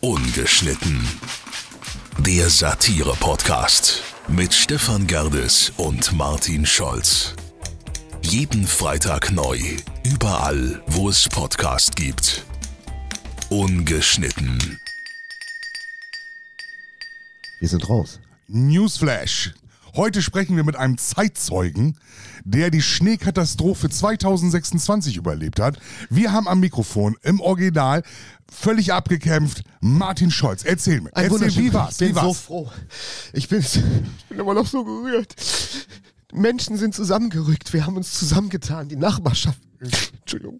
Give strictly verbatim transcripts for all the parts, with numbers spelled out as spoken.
Ungeschnitten. Der Satire-Podcast mit Stefan Gerdes und Martin Scholz. Jeden Freitag neu, überall, wo es Podcast gibt. Ungeschnitten. Wir sind raus. Newsflash. Heute sprechen wir mit einem Zeitzeugen, der die Schneekatastrophe zweitausendsechsundzwanzig überlebt hat. Wir haben am Mikrofon im Original völlig abgekämpft Martin Scholz. Erzähl mir. Ein Erzähl, wie war's? Ich bin Wie war's? so froh. Ich bin, ich bin immer noch so gerührt. Menschen sind zusammengerückt. Wir haben uns zusammengetan. Die Nachbarschaft. Entschuldigung.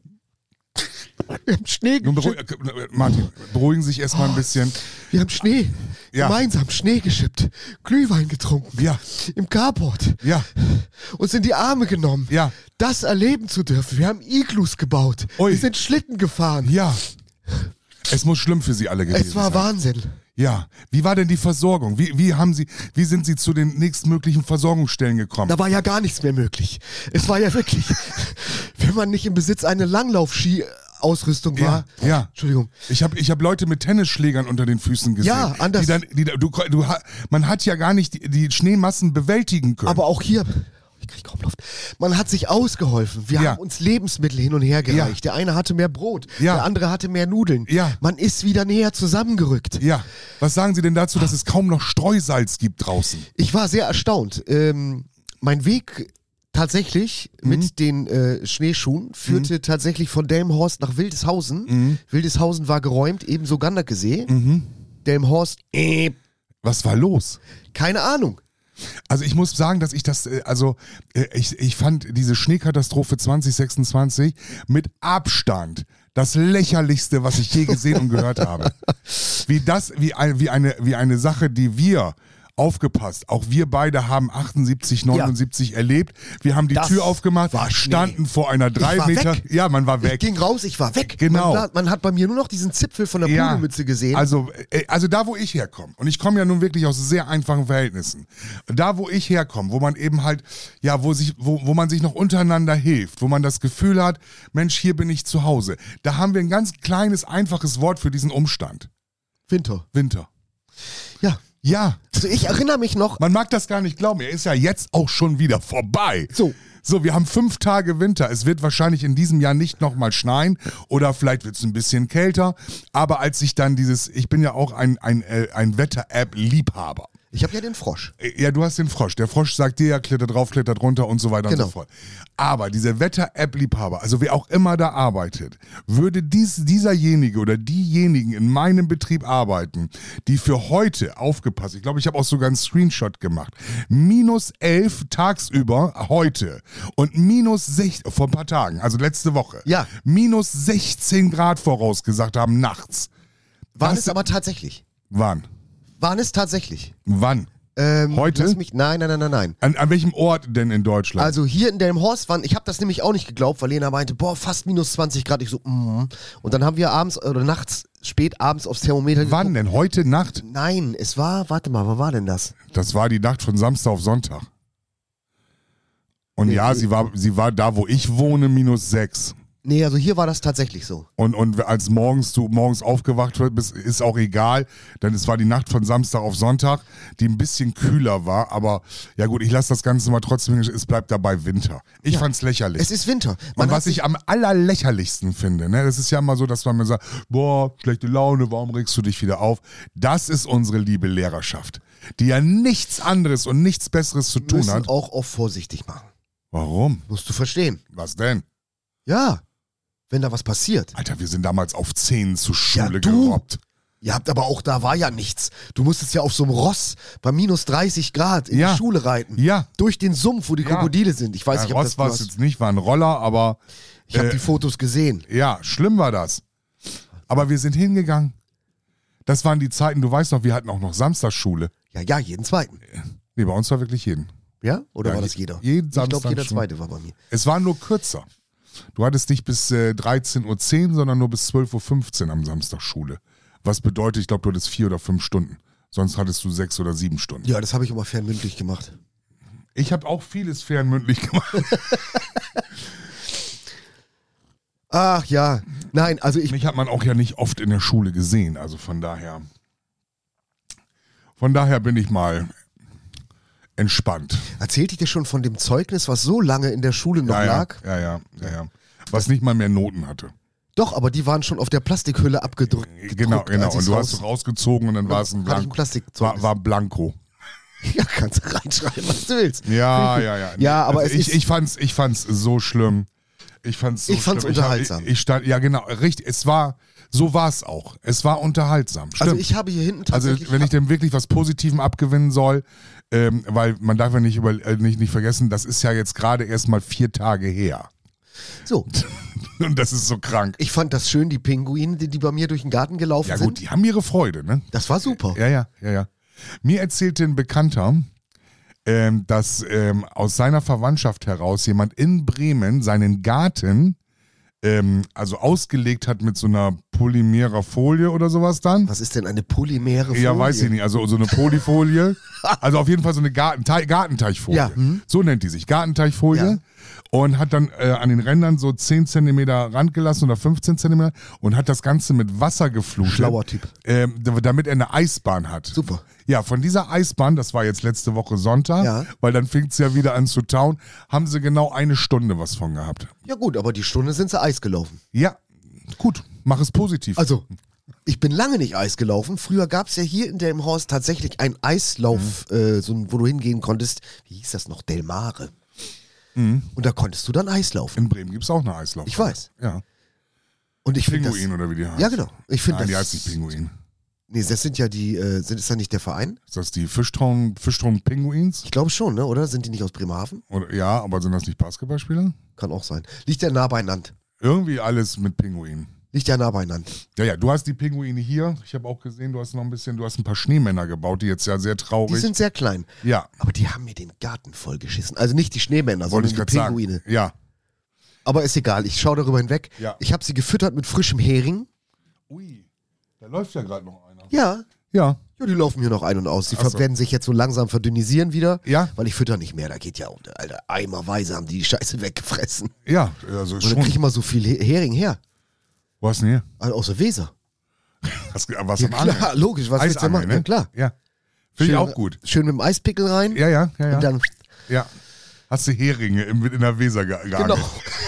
Wir haben Schnee Nun geschippt. beruhig, Martin, beruhigen Sie sich erstmal ein bisschen. Wir haben Schnee. Ja. Gemeinsam Schnee geschippt. Glühwein getrunken. Ja. Im Carport. Ja. Uns in die Arme genommen. Ja. Das erleben zu dürfen. Wir haben Iglus gebaut. Ui. Wir sind Schlitten gefahren. Ja. Es muss schlimm für Sie alle gewesen Es war sein. Wahnsinn. Ja. Wie war denn die Versorgung? Wie, wie haben Sie, wie sind Sie zu den nächstmöglichen Versorgungsstellen gekommen? Da war ja gar nichts mehr möglich. Es war ja wirklich, wenn man nicht im Besitz einer Langlaufski-Ausrüstung war. Ja, ja. Entschuldigung. Ich habe ich hab Leute mit Tennisschlägern unter den Füßen gesehen. Ja, anders. Die dann, die, du, du, man hat ja gar nicht die, die Schneemassen bewältigen können. Aber auch hier, ich krieg kaum Luft. Man hat sich ausgeholfen. Wir Ja. haben uns Lebensmittel hin und her gereicht. Der eine hatte mehr Brot, Ja. der andere hatte mehr Nudeln. Ja. Man ist wieder näher zusammengerückt. Ja, was sagen Sie denn dazu, dass es kaum noch Streusalz gibt draußen? Ich war sehr erstaunt. Ähm, mein Weg tatsächlich Mhm. mit den äh, Schneeschuhen führte tatsächlich von Delmenhorst nach Wildeshausen. Mhm. Wildeshausen war geräumt, ebenso Gandakesee. Delmenhorst, äh, Was war los? keine Ahnung. Also ich muss sagen, dass ich das, äh, also äh, ich, ich fand diese Schneekatastrophe zwanzig sechsundzwanzig mit Abstand das lächerlichste, was ich je gesehen und gehört habe. Wie das, wie, ein, wie, eine, wie eine Sache, die wir aufgepasst. Auch wir beide haben achtundsiebzig, neunundsiebzig erlebt. Wir haben die Das Tür aufgemacht, war Schnee. standen vor einer drei war Meter. weg. Ja, man war Ich weg. ging raus, ich war weg. Genau. Man, man hat bei mir nur noch diesen Zipfel von der Ja, Pudelmütze gesehen. Also, äh, also da, wo ich herkomme, und ich komme ja nun wirklich aus sehr einfachen Verhältnissen, da, wo ich herkomme, wo man eben halt, ja, wo, sich, wo, wo man sich noch untereinander hilft, wo man das Gefühl hat, Mensch, hier bin ich zu Hause, da haben wir ein ganz kleines, einfaches Wort für diesen Umstand. Winter. Winter. Ja. Ja, Also ich erinnere mich noch, man mag das gar nicht glauben, er ist ja jetzt auch schon wieder vorbei. So. So, wir haben fünf Tage Winter. Es wird wahrscheinlich in diesem Jahr nicht nochmal schneien oder vielleicht wird es ein bisschen kälter. Aber als ich dann dieses, ich bin ja auch ein, ein, äh, ein Wetter-App-Liebhaber. ich habe ja den Frosch. Ja, du hast den Frosch. Der Frosch sagt dir ja, klettert drauf, klettert runter und so weiter Genau. und so fort. Aber diese Wetter-App-Liebhaber, also wer auch immer da arbeitet, würde dies, dieserjenige oder diejenigen in meinem Betrieb arbeiten, die für heute aufgepasst, ich glaube, ich habe auch sogar einen Screenshot gemacht, minus elf tagsüber heute und minus sechzehn, vor ein paar Tagen, also letzte Woche, Ja. minus sechzehn Grad vorausgesagt haben nachts. Waren Was- es aber tatsächlich. Wann? Waren es tatsächlich. Wann? Ähm, Heute? Lass mich, nein, nein, nein, nein, nein. An, an welchem Ort denn in Deutschland? Also hier in Delmenhorst waren, ich habe das nämlich auch nicht geglaubt, weil Lena meinte, boah, fast minus zwanzig Grad. Ich so, mm. Und dann haben wir abends oder nachts, spät abends aufs Thermometer Wann denn? Heute Nacht? Nein, es war, warte mal, wann war denn das? Das war die Nacht von Samstag auf Sonntag. Und Nee, ja, nee. sie war, sie war da, wo ich wohne, minus sechs. Nee, also hier war das tatsächlich so. Und, und als morgens du morgens aufgewacht bist, ist auch egal, denn es war die Nacht von Samstag auf Sonntag, die ein bisschen kühler war, aber ja gut, ich lasse das Ganze mal trotzdem, es bleibt dabei Winter. Ich Ja. fand's lächerlich. Es ist Winter. Und hat was sich- ich am allerlächerlichsten finde, ne, das ist ja immer so, dass man mir sagt, boah, schlechte Laune, warum regst du dich wieder auf? Das ist unsere liebe Lehrerschaft, die ja nichts anderes und nichts Besseres zu tun müssen hat. auch oft vorsichtig machen. Warum? Musst du verstehen. Was denn? Ja, wenn da was passiert. Alter, wir sind damals auf Zehen zur Schule Ja, du. gerobbt. Ihr habt aber auch, da war ja nichts. Du musstest ja auf so einem Ross bei minus dreißig Grad in Ja. die Schule reiten. Ja. Durch den Sumpf, wo die Ja. Krokodile sind. Ich weiß Ja, nicht, ob Ross das war du es hast- jetzt nicht, war ein Roller, aber Ich habe äh, die Fotos gesehen. ja, schlimm war das. Aber wir sind hingegangen. Das waren die Zeiten, du weißt noch, wir hatten auch noch Samstagsschule. Ja, ja, jeden zweiten. Nee, bei uns war wirklich jeden. Ja? Oder Ja, war das je- jeder? jeden ich glaube, Samstag jeder schon. zweite war bei mir. Es war nur kürzer. Du hattest nicht bis äh, dreizehn Uhr zehn, sondern nur bis zwölf Uhr fünfzehn am Samstag Schule. Was bedeutet, ich glaube, du hattest vier oder fünf Stunden. Sonst hattest du sechs oder sieben Stunden. Ja, das habe ich immer fernmündlich gemacht. Ich habe auch vieles fernmündlich gemacht. Ach ja, Nein, also ich... Mich hat man auch ja nicht oft in der Schule gesehen, also von daher... Von daher bin ich mal entspannt. Erzählte ich dir schon von dem Zeugnis, was so lange in der Schule noch ja, lag? Ja, ja, ja, ja. Was nicht mal mehr Noten hatte. Doch, aber die waren schon auf der Plastikhülle abgedrückt. Genau, gedruckt, genau. als Und ich's du raus- hast es rausgezogen und dann war es ein Hatte ich ein Blanko. Plastikzeugnis. War, war Blanko. Ja, kannst du reinschreiben, was du willst. Ja, ja, ja. Ja, aber also es ich, ist- ich fand's, ich fand's so schlimm. Ich fand's so Ich fand's schlimm. unterhaltsam. Ich, ich stand, ja, genau, richtig. Es war, so war es auch. Es war unterhaltsam. Stimmt. Also ich habe hier hinten Also tatsächlich... wenn ich dem wirklich was Positivem abgewinnen soll, ähm, weil man darf ja nicht, über, äh, nicht, nicht vergessen, das ist ja jetzt gerade erst mal vier Tage her. So, Und das ist so krank. ich fand das schön, die Pinguine, die, die bei mir durch den Garten gelaufen Ja sind. gut, die haben ihre Freude, ne? Das war super. Ja, ja, ja, ja. Mir erzählte ein Bekannter, ähm, dass ähm, aus seiner Verwandtschaft heraus jemand in Bremen seinen Garten ähm, also ausgelegt hat mit so einer polymerer Folie oder sowas dann. Was ist denn eine polymere Folie? Ja, weiß ich nicht. Also so eine Polyfolie. Also auf jeden Fall so eine Gartenteich, Gartenteichfolie. Ja, hm. So nennt die sich. Gartenteichfolie. Ja. Und hat dann äh, an den Rändern so zehn Zentimeter Rand gelassen oder fünfzehn Zentimeter und hat das Ganze mit Wasser geflutet. Schlauer Typ. Ähm, d- damit er eine Eisbahn hat. Super. Ja, von dieser Eisbahn, das war jetzt letzte Woche Sonntag, Ja. weil dann fing es ja wieder an zu tauen, haben sie genau eine Stunde was von gehabt. Ja gut, aber die Stunde sind sie Eis gelaufen. Ja, gut, mach es positiv. Also, ich bin lange nicht Eis gelaufen. Früher gab es ja hier in dem Haus tatsächlich einen Eislauf, Mhm. äh, so, ein- wo du hingehen konntest. Wie hieß das noch? Del Mare. Mhm. Und da konntest du dann Eis laufen. In Bremen gibt es auch eine Eislauf. Ich weiß. Ja. Und ich finde das... Pinguin oder wie die heißt. Ja, genau. Ich finde Nein, das... die heißt nicht Pinguin. Nee, das sind ja die... Äh, sind, ist das nicht der Verein? Ist das die Fischton, Fischton Pinguins? Ich glaube schon, ne? Oder? Sind die nicht aus Bremerhaven? Oder, ja, aber sind das nicht Basketballspieler? Kann auch sein. Liegt ja nah beieinander. Irgendwie alles mit Pinguin. Liegt ja nah beieinander. Ja, ja, du hast die Pinguine hier. Ich habe auch gesehen, du hast noch ein bisschen, du hast ein paar Schneemänner gebaut, die jetzt ja sehr traurig. Die sind sehr klein. ja, Aber die haben mir den Garten vollgeschissen. Also nicht die Schneemänner, wollte sondern ich die gerade sagen. Pinguine. Ja. Aber ist egal, ich schaue darüber hinweg. Ja. Ich habe sie gefüttert mit frischem Hering. Ui, da läuft ja gerade noch einer. Ja. Ja. Ja, die laufen hier noch ein und aus. Die Ach so. werden sich jetzt so langsam verdünnisieren wieder. Ja. Weil ich fütter nicht mehr. Da geht ja um, Alter, eimerweise haben die die Scheiße weggefressen. Ja, also Und dann krieg ich schon. mal so viel He- Hering her. Wo hast du denn hier? Also aus der Weser. Hast, was Ja am Angeln? klar, logisch. Was willst du denn Eisangeln, machen? ne? Ja klar. Ja. Finde ich Schön- auch gut. Schön mit dem Eispickel rein. Ja, ja, ja, ja. Und dann, ja. Hast du Heringe in, in der Weser ge geangelt? genau.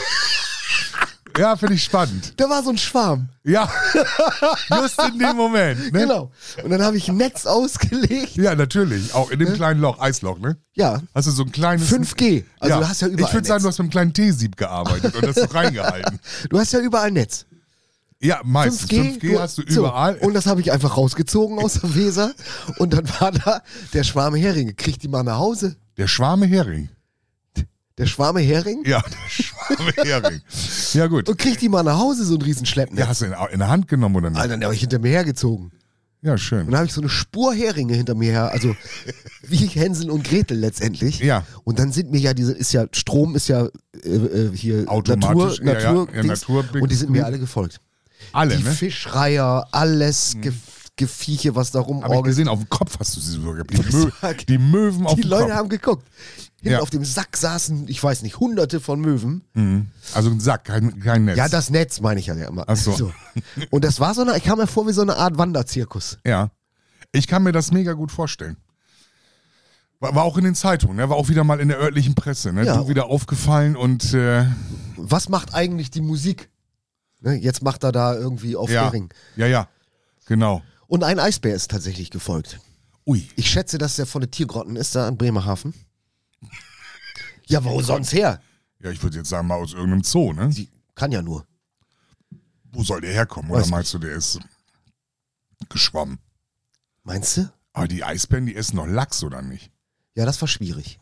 Ja, finde ich spannend. Da war so ein Schwarm. Ja, just in dem Moment. Ne? Genau. Und dann habe ich ein Netz ausgelegt. Ja, natürlich. Auch in dem kleinen Loch, Eisloch, ne? Ja. Hast du so ein kleines... fünf G. Also ja. du hast ja überall Ich würde sagen, Netz. du hast mit einem kleinen T-Sieb gearbeitet und das so reingehalten. Du hast ja überall Netz. Ja, meistens. fünf G, hast du überall. So, und das habe ich einfach rausgezogen aus der Weser. Und dann war da der Schwarm Heringe. Kriegt die mal nach Hause? Der Schwarme Hering. Der Schwarme Hering? Ja, der Schwarme Hering. Ja, gut. Und kriegt die mal nach Hause, so ein Riesenschleppnetz. Ja, hast du in, in der Hand genommen oder nicht? Alter, dann habe ich hinter mir hergezogen. Ja, Und schön. dann habe ich so eine Spur Heringe hinter mir her, also wie Hänsel und Gretel letztendlich. Ja. Und dann sind mir ja diese, ist ja, Strom ist ja äh, äh, hier Automatisch, Natur, ja, ja, Natur, ja, Dings. Natur- und die sind mir alle gefolgt. Alle, Die ne? Fischreiher, alles Ge Gevieche, was da Hab ich rumorgelt. gesehen, auf dem Kopf hast du sie sogar gehabt. Die, Ich Mö sag, die Möwen auf Die dem Leute Kopf. haben geguckt. Hinten Ja. auf dem Sack saßen, ich weiß nicht, hunderte von Möwen. Mhm. Also ein Sack, kein, kein Netz. Ja, das Netz meine ich ja immer. Ach so. Und das war so eine, ich kam mir vor wie so eine Art Wanderzirkus. Ja. Ich kann mir das mega gut vorstellen. War, war auch in den Zeitungen, ne? War auch wieder mal in der örtlichen Presse. Ne? Ja. Du wieder aufgefallen und äh, Was macht eigentlich die Musik? Ne, jetzt macht er da irgendwie auf ja. Hering. Ja, ja. Genau. Und ein Eisbär ist tatsächlich gefolgt. Ui. Ich schätze, dass der von den Tiergrotten ist, da an Bremerhaven. Ja, wo sonst her? Ja, ich würde jetzt sagen, mal aus irgendeinem Zoo, ne? Sie kann ja nur. Wo soll der herkommen? Weiß Oder meinst du, der ist geschwommen? Meinst du? Aber die Eisbären, die essen noch Lachs, oder nicht? Ja, das war schwierig.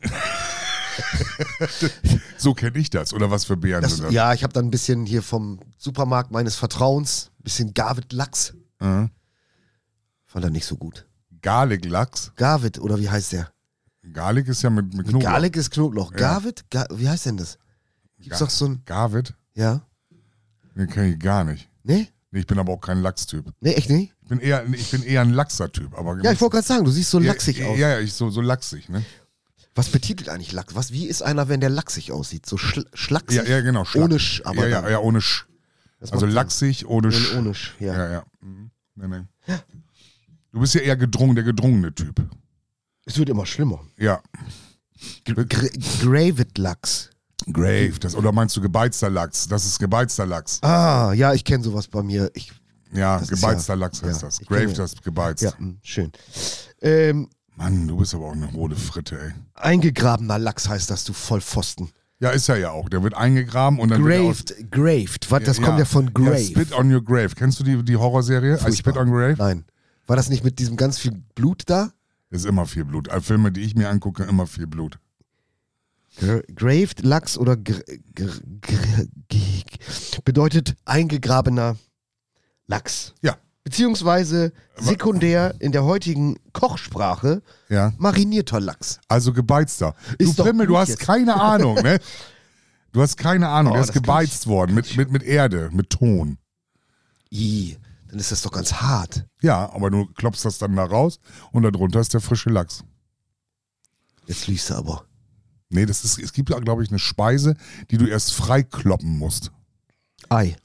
So kenne ich das. Oder was für Bären Das, sind das? ja, ich habe dann ein bisschen hier vom Supermarkt meines Vertrauens, ein bisschen Garvit Lachs. Mhm. Fand er nicht so gut. Garlic-Lachs. Garvit, oder wie heißt der? Garlic ist ja mit, mit Knoblauch. Garlic ist Knoblauch. Ja. Garvit? Ga wie heißt denn das? Gibt's Gar- doch so ein. Garvit? Ja? Den kenne ich gar nicht. Nee? Nee, ich bin aber auch kein Lachstyp. Nee, echt nicht? Ich bin eher, ich bin eher ein Lachser-Typ. Aber Ja, ich wollte gerade sagen, du siehst so lachsig ja, aus. Ja, ja, ich so, so lachsig, ne? Was betitelt eigentlich Lachs? Was, wie ist einer, wenn der lachsig aussieht? So schl schlaksig? Ja, ja, genau. Schlag. Ohne Sch, aber ja, ja, dann. ja, ohne Sch. Das Also macht lachsig ohne Sinn. Sch. Ohne Sch, ja. Ja, ja. Mhm. Nee, nee. Du bist ja eher gedrungen, der gedrungene Typ. Es wird immer schlimmer. Ja. Gra Graved Lachs. Grave, das, oder meinst du gebeizter Lachs? Das ist gebeizter Lachs. Ah, ja, ich kenne sowas bei mir. Ich, Ja, Das ist gebeizter ja- Lachs heißt ja, das. ich Grave, kenne- das gebeizt. ja, mh, schön. Ähm, Mann, du bist aber auch eine hohle Fritte, ey. eingegrabener Lachs heißt das, du Vollpfosten. Ja, ist er ja auch. Der wird eingegraben und dann wird er aus, Graved, graved. Was, das kommt ja von Grave. Ja, Spit on Your Grave. Kennst du die, die Horrorserie? I Furchtbar. Spit on Grave? Nein. War das nicht mit diesem ganz viel Blut da? Ist immer viel Blut. Äh, Filme, die ich mir angucke, immer viel Blut. Gra Graved Lachs oder gr gr gr g bedeutet eingegrabener Lachs. Ja. Beziehungsweise sekundär in der heutigen Kochsprache Ja. marinierter Lachs. Also gebeizter. Du Ist doch Pimmel, du gut hast jetzt. keine Ahnung, ne? Du hast keine Ahnung. Oh, Der ist das kann gebeizt worden mit, mit, mit Erde, mit Ton. I, dann ist das doch ganz hart. Ja, aber du klopfst das dann da raus und darunter ist der frische Lachs. Jetzt liest du aber. Nee, das ist, es gibt, glaube ich, eine Speise, die du erst freikloppen musst. Ei.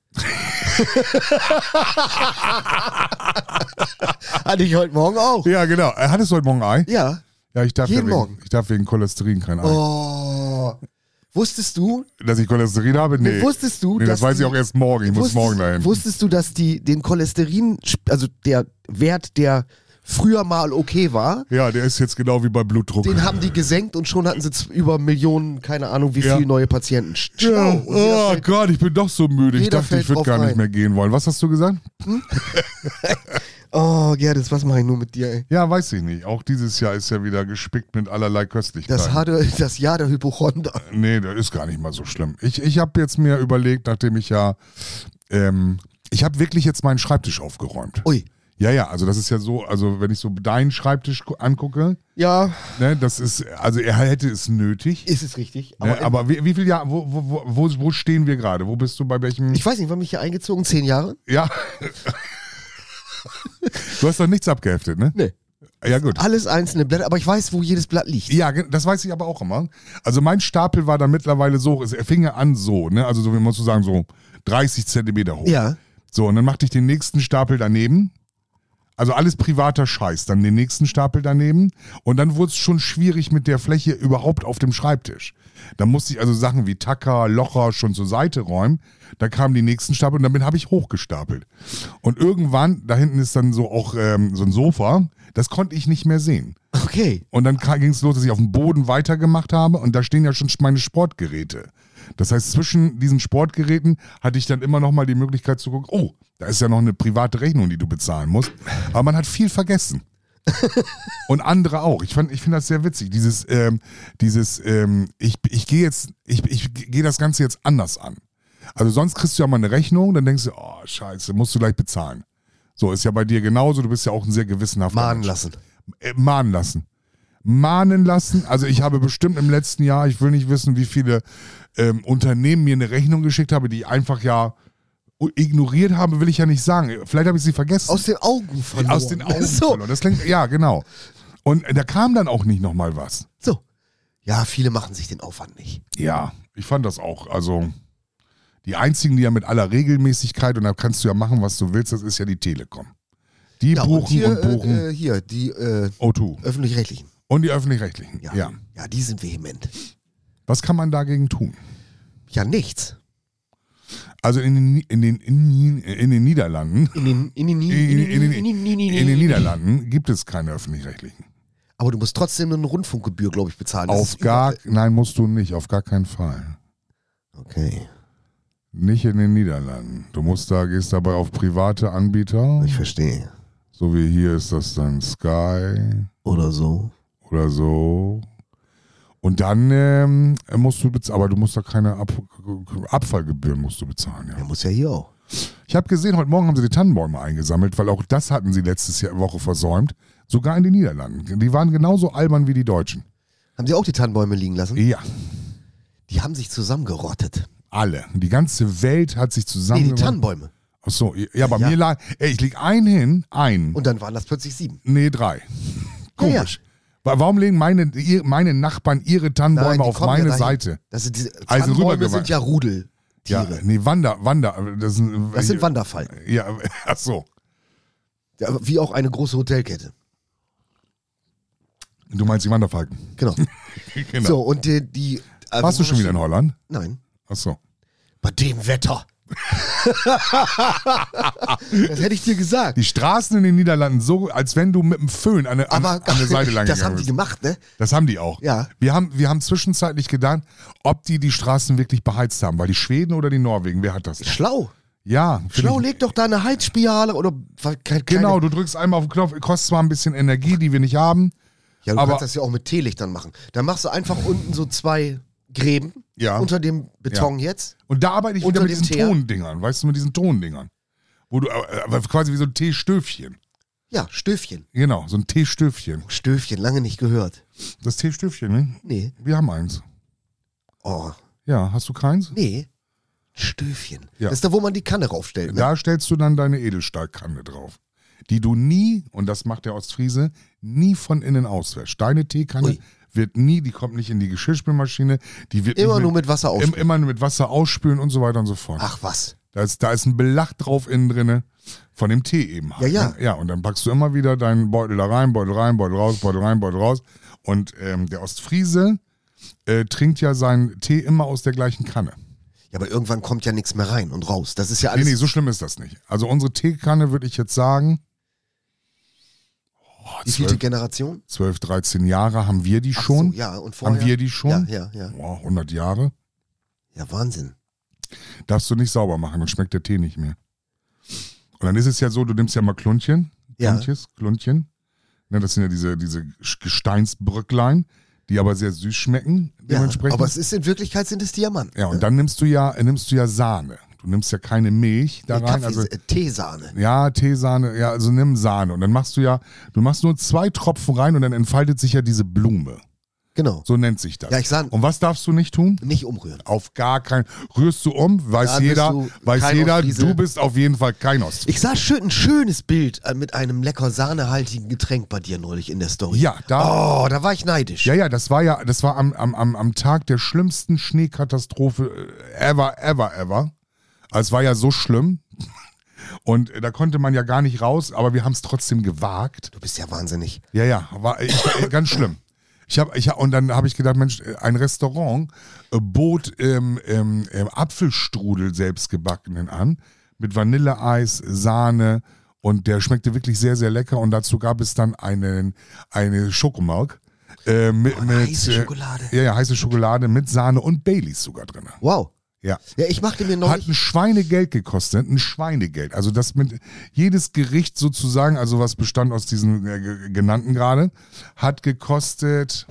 Hatte ich heute Morgen auch. Ja, genau. Äh, Hattest du heute Morgen Ei? Ja. Ja, ich darf, Jeden ja wegen, Morgen. ich darf wegen Cholesterin kein Ei. Oh. Wusstest du, Dass ich Cholesterin habe? Nee. wusstest du, nee, das dass weiß ich die- auch erst morgen. Ich muss wusstest, morgen dahin. Wusstest du, dass die den Cholesterin, also der Wert, der früher mal okay war, Ja, der ist jetzt genau wie bei Blutdruck. den haben die gesenkt und schon hatten sie z- über Millionen, keine Ahnung wie Ja. viele neue Patienten. Schlau. Ja. Und jeder Oh fällt- Gott, ich bin doch so müde. Ich jeder dachte, fällt ich würde drauf gar nicht rein. mehr gehen wollen. Was hast du gesagt? Oh, Gerdes, was mache ich nur mit dir, ey? Ja, weiß ich nicht. Auch dieses Jahr ist ja wieder gespickt mit allerlei Köstlichkeiten. Das, hatte, das Jahr der Hypochonder. Nee, das ist gar nicht mal so schlimm. Ich, ich habe jetzt mir überlegt, nachdem ich ja, ähm, ich habe wirklich jetzt meinen Schreibtisch aufgeräumt. Ui. Ja, ja, also das ist ja so, also wenn ich so deinen Schreibtisch gu- angucke, Ja, ne, das ist, also er hätte es nötig. ist es richtig. Ne, Aber, aber wie, wie viel Jahr, wo, wo, wo, wo stehen wir gerade? Wo bist du bei welchem? ich weiß nicht, wann bin ich hier eingezogen? Zehn Jahre? Ja. Du hast doch nichts abgeheftet, ne? Nee. Ja, gut. Alles einzelne Blätter, aber ich weiß, wo jedes Blatt liegt. Ja, ge- das weiß ich aber auch immer. Also mein Stapel war dann mittlerweile so, es- er fing ja an so, ne? Also so, wie man so sagen, so dreißig Zentimeter hoch. Ja. So, und dann machte ich den nächsten Stapel daneben. Also alles privater Scheiß. Dann den nächsten Stapel daneben. Und dann wurde es schon schwierig mit der Fläche überhaupt auf dem Schreibtisch. Da musste ich also Sachen wie Tacker, Locher schon zur Seite räumen. Da kamen die nächsten Stapel und damit habe ich hochgestapelt. Und irgendwann, da hinten ist dann so auch ähm, so ein Sofa, das konnte ich nicht mehr sehen. Okay. Und dann ging es los, dass ich auf dem Boden weitergemacht habe und da stehen ja schon meine Sportgeräte. Das heißt, zwischen diesen Sportgeräten hatte ich dann immer noch mal die Möglichkeit zu gucken, oh, da ist ja noch eine private Rechnung, die du bezahlen musst. Aber man hat viel vergessen. Und andere auch. Ich, fand- ich finde das sehr witzig. Dieses, ähm, dieses ähm, ich, ich gehe jetzt, ich, ich gehe das Ganze jetzt anders an. Also sonst kriegst du ja mal eine Rechnung, dann denkst du, oh, scheiße, musst du gleich bezahlen. So, ist ja bei dir genauso, du bist ja auch ein sehr gewissenhafter Mahnen Mensch. lassen. Äh, mahnen lassen. Mahnen lassen. Also ich habe bestimmt im letzten Jahr, ich will nicht wissen, wie viele ähm, Unternehmen mir eine Rechnung geschickt habe, die ich einfach ja ignoriert habe, will ich ja nicht sagen. Vielleicht habe ich sie vergessen. Aus den Augen verloren. Aus den Augen So. verloren. Das klingt, ja, genau. Und da kam dann auch nicht nochmal was. So. Ja, viele machen sich den Aufwand nicht. Ja, ich fand das auch. Also die einzigen, die ja mit aller Regelmäßigkeit, und da kannst du ja machen, was du willst, das ist ja die Telekom. Die Ja, buchen und hier, und buchen. Äh, hier, die äh, O zwei. öffentlich-rechtlichen. Und die Öffentlich-Rechtlichen. Ja. Ja. ja, die sind vehement. Was kann man dagegen tun? Ja, nichts. Also in den, in den, in, in den Niederlanden, In den, in den, in in, den, in, in, in den, in den Niederlanden gibt es keine Öffentlich-Rechtlichen. Aber du musst trotzdem eine Rundfunkgebühr, glaube ich, bezahlen. Das Auf ist gar, überall- nein, musst du nicht, auf gar keinen Fall. Okay, Nicht in den Niederlanden. Du musst da, gehst dabei auf private Anbieter, ich verstehe. so wie hier ist das dann Sky Oder so. oder so. Und dann ähm, musst du bezahlen, aber du musst da keine Ab Abfallgebühren musst du bezahlen. Ja. Der muss ja hier auch. Ich habe gesehen, heute Morgen haben sie die Tannenbäume eingesammelt, weil auch das hatten sie letztes Jahr Woche versäumt. Sogar in den Niederlanden. Die waren genauso albern wie die Deutschen. Haben sie auch die Tannenbäume liegen lassen? Ja, Die haben sich zusammengerottet. alle. Die ganze Welt hat sich Nee, zusammen. die Tannenbäume. Ach so, ja, bei Ja. mir lag, ey, ich leg einen hin, ein. Und dann waren das plötzlich sieben. Nee, drei. Komisch. Wa- Warum legen meine, ihr, meine Nachbarn ihre Tannenbäume Nein, die auf kommen ja meine dahin. Seite? Das sind diese Also Tannenbäume rübergewandt. sind ja Rudel. Ja, Tiere. nee, Wander, Wander. Das sind, Das sind Wanderfalken. Ja, ach so. Ja, wie auch eine große Hotelkette. Du meinst die Wanderfalken. Genau. Genau. So, und die... die äh, Warst du schon wieder in Holland? Nein. Ach so. Bei dem Wetter. Das hätte ich dir gesagt. Die Straßen in den Niederlanden so, als wenn du mit dem Föhn an, der- an, Aber an der Seite lang das gegangen haben die bist. gemacht, ne? Das haben die auch. Ja. Wir haben, wir haben zwischenzeitlich gedacht, ob die die Straßen wirklich beheizt haben. Weil die Schweden oder die Norwegen, wer hat das? Schlau. Ja. find Schlau, ich- leg doch da eine Heizspirale oder... Keine, Genau, du drückst einmal auf den Knopf, kostet zwar ein bisschen Energie, die wir nicht haben. Ja, du aber- kannst das ja auch mit Teelichtern machen. Dann machst du einfach unten so zwei Gräben Ja. unter dem Beton jetzt. Und da arbeite ich Unter wieder mit dem diesen Teer? Tondingern, weißt du, mit diesen Tondingern. Wo du, äh, aber quasi wie so ein Teestöfchen. Ja, Stöfchen. Genau, so ein Teestöfchen. Stöfchen, lange nicht gehört. Das Teestöfchen, ne? Nee. Wir haben eins. Oh, Ja, hast du keins? nee. Stöfchen. Ja. Das ist da, wo man die Kanne raufstellt. Ne? Da stellst du dann deine Edelstahlkanne drauf. Die du nie, und das macht der Ostfriese, nie von innen auswäschst. Deine Teekanne Ui. wird nie, die kommt nicht in die Geschirrspülmaschine, die wird Immer nicht nur mit Wasser im, ausspülen. immer nur mit Wasser ausspülen und so weiter und so fort. Ach was. Da ist, da ist ein Belach drauf innen drinne von dem Tee eben halt. Ja, ja. Ne? Ja, und dann packst du immer wieder deinen Beutel da rein, Beutel rein, Beutel raus, Beutel rein, Beutel raus. Und ähm, der Ostfriese äh, trinkt ja seinen Tee immer aus der gleichen Kanne. Ja, aber irgendwann kommt ja nichts mehr rein und raus. Das ist ja Nee, alles... nee, so schlimm ist das nicht. Also unsere Teekanne, würde ich jetzt sagen, oh, Wie viele Generation? zwölf, dreizehn Jahre haben wir die Ach schon. So, ja, und vorher? Haben wir die schon? Ja, ja, ja. Boah, hundert Jahre. Ja, Wahnsinn. Darfst du nicht sauber machen, dann schmeckt der Tee nicht mehr. Und dann ist es ja so, du nimmst ja mal Klunchen, Ja. Kluntjes, Kluntchen. Ne, das sind ja diese, diese Gesteinsbröcklein, die aber sehr süß schmecken, Ja, dementsprechend. aber es ist in Wirklichkeit sind es Diamanten. ja, und dann nimmst du ja, nimmst du ja Sahne. Du nimmst ja keine Milch da Nee, rein. Kaffee, Also, äh, Teesahne. ja, Teesahne, ja, also nimm Sahne. Und dann machst du ja, du machst nur zwei Tropfen rein und dann entfaltet sich ja diese Blume. Genau. So nennt sich das. Ja, ich sag- Und was darfst du nicht tun? Nicht umrühren. Auf gar keinen. Rührst du um, weiß Dann bist jeder, du weiß kein jeder, Ostfriese. du bist auf jeden Fall kein Ostfriese. Ich sah schön, ein schönes Bild äh, mit einem lecker sahnehaltigen Getränk bei dir neulich in der Story. Ja, da. Oh, da war ich neidisch. Ja, ja, das war ja, das war am, am, am, am Tag der schlimmsten Schneekatastrophe äh, ever, ever, ever. Also es war ja so schlimm. Und äh, da konnte man ja gar nicht raus, aber wir haben es trotzdem gewagt. Du bist ja wahnsinnig. Ja, ja, war ich, äh, ganz schlimm. Ich hab, ich hab, und dann habe ich gedacht, Mensch, ein Restaurant äh, bot ähm, ähm, ähm, Apfelstrudel selbstgebackenen an mit Vanilleeis, Sahne und der schmeckte wirklich sehr, sehr lecker und dazu gab es dann einen, eine Schokomilk. Äh, mit, Oh, eine mit, heiße äh, Schokolade. Ja, ja, heiße Schokolade mit Sahne und Baileys sogar drin. Wow. Ja. Ja, ich machte mir Hat neulich... ein Schweinegeld gekostet, ein Schweinegeld. Also das mit jedes Gericht sozusagen, also was bestand aus diesen äh, ge- genannten gerade, hat gekostet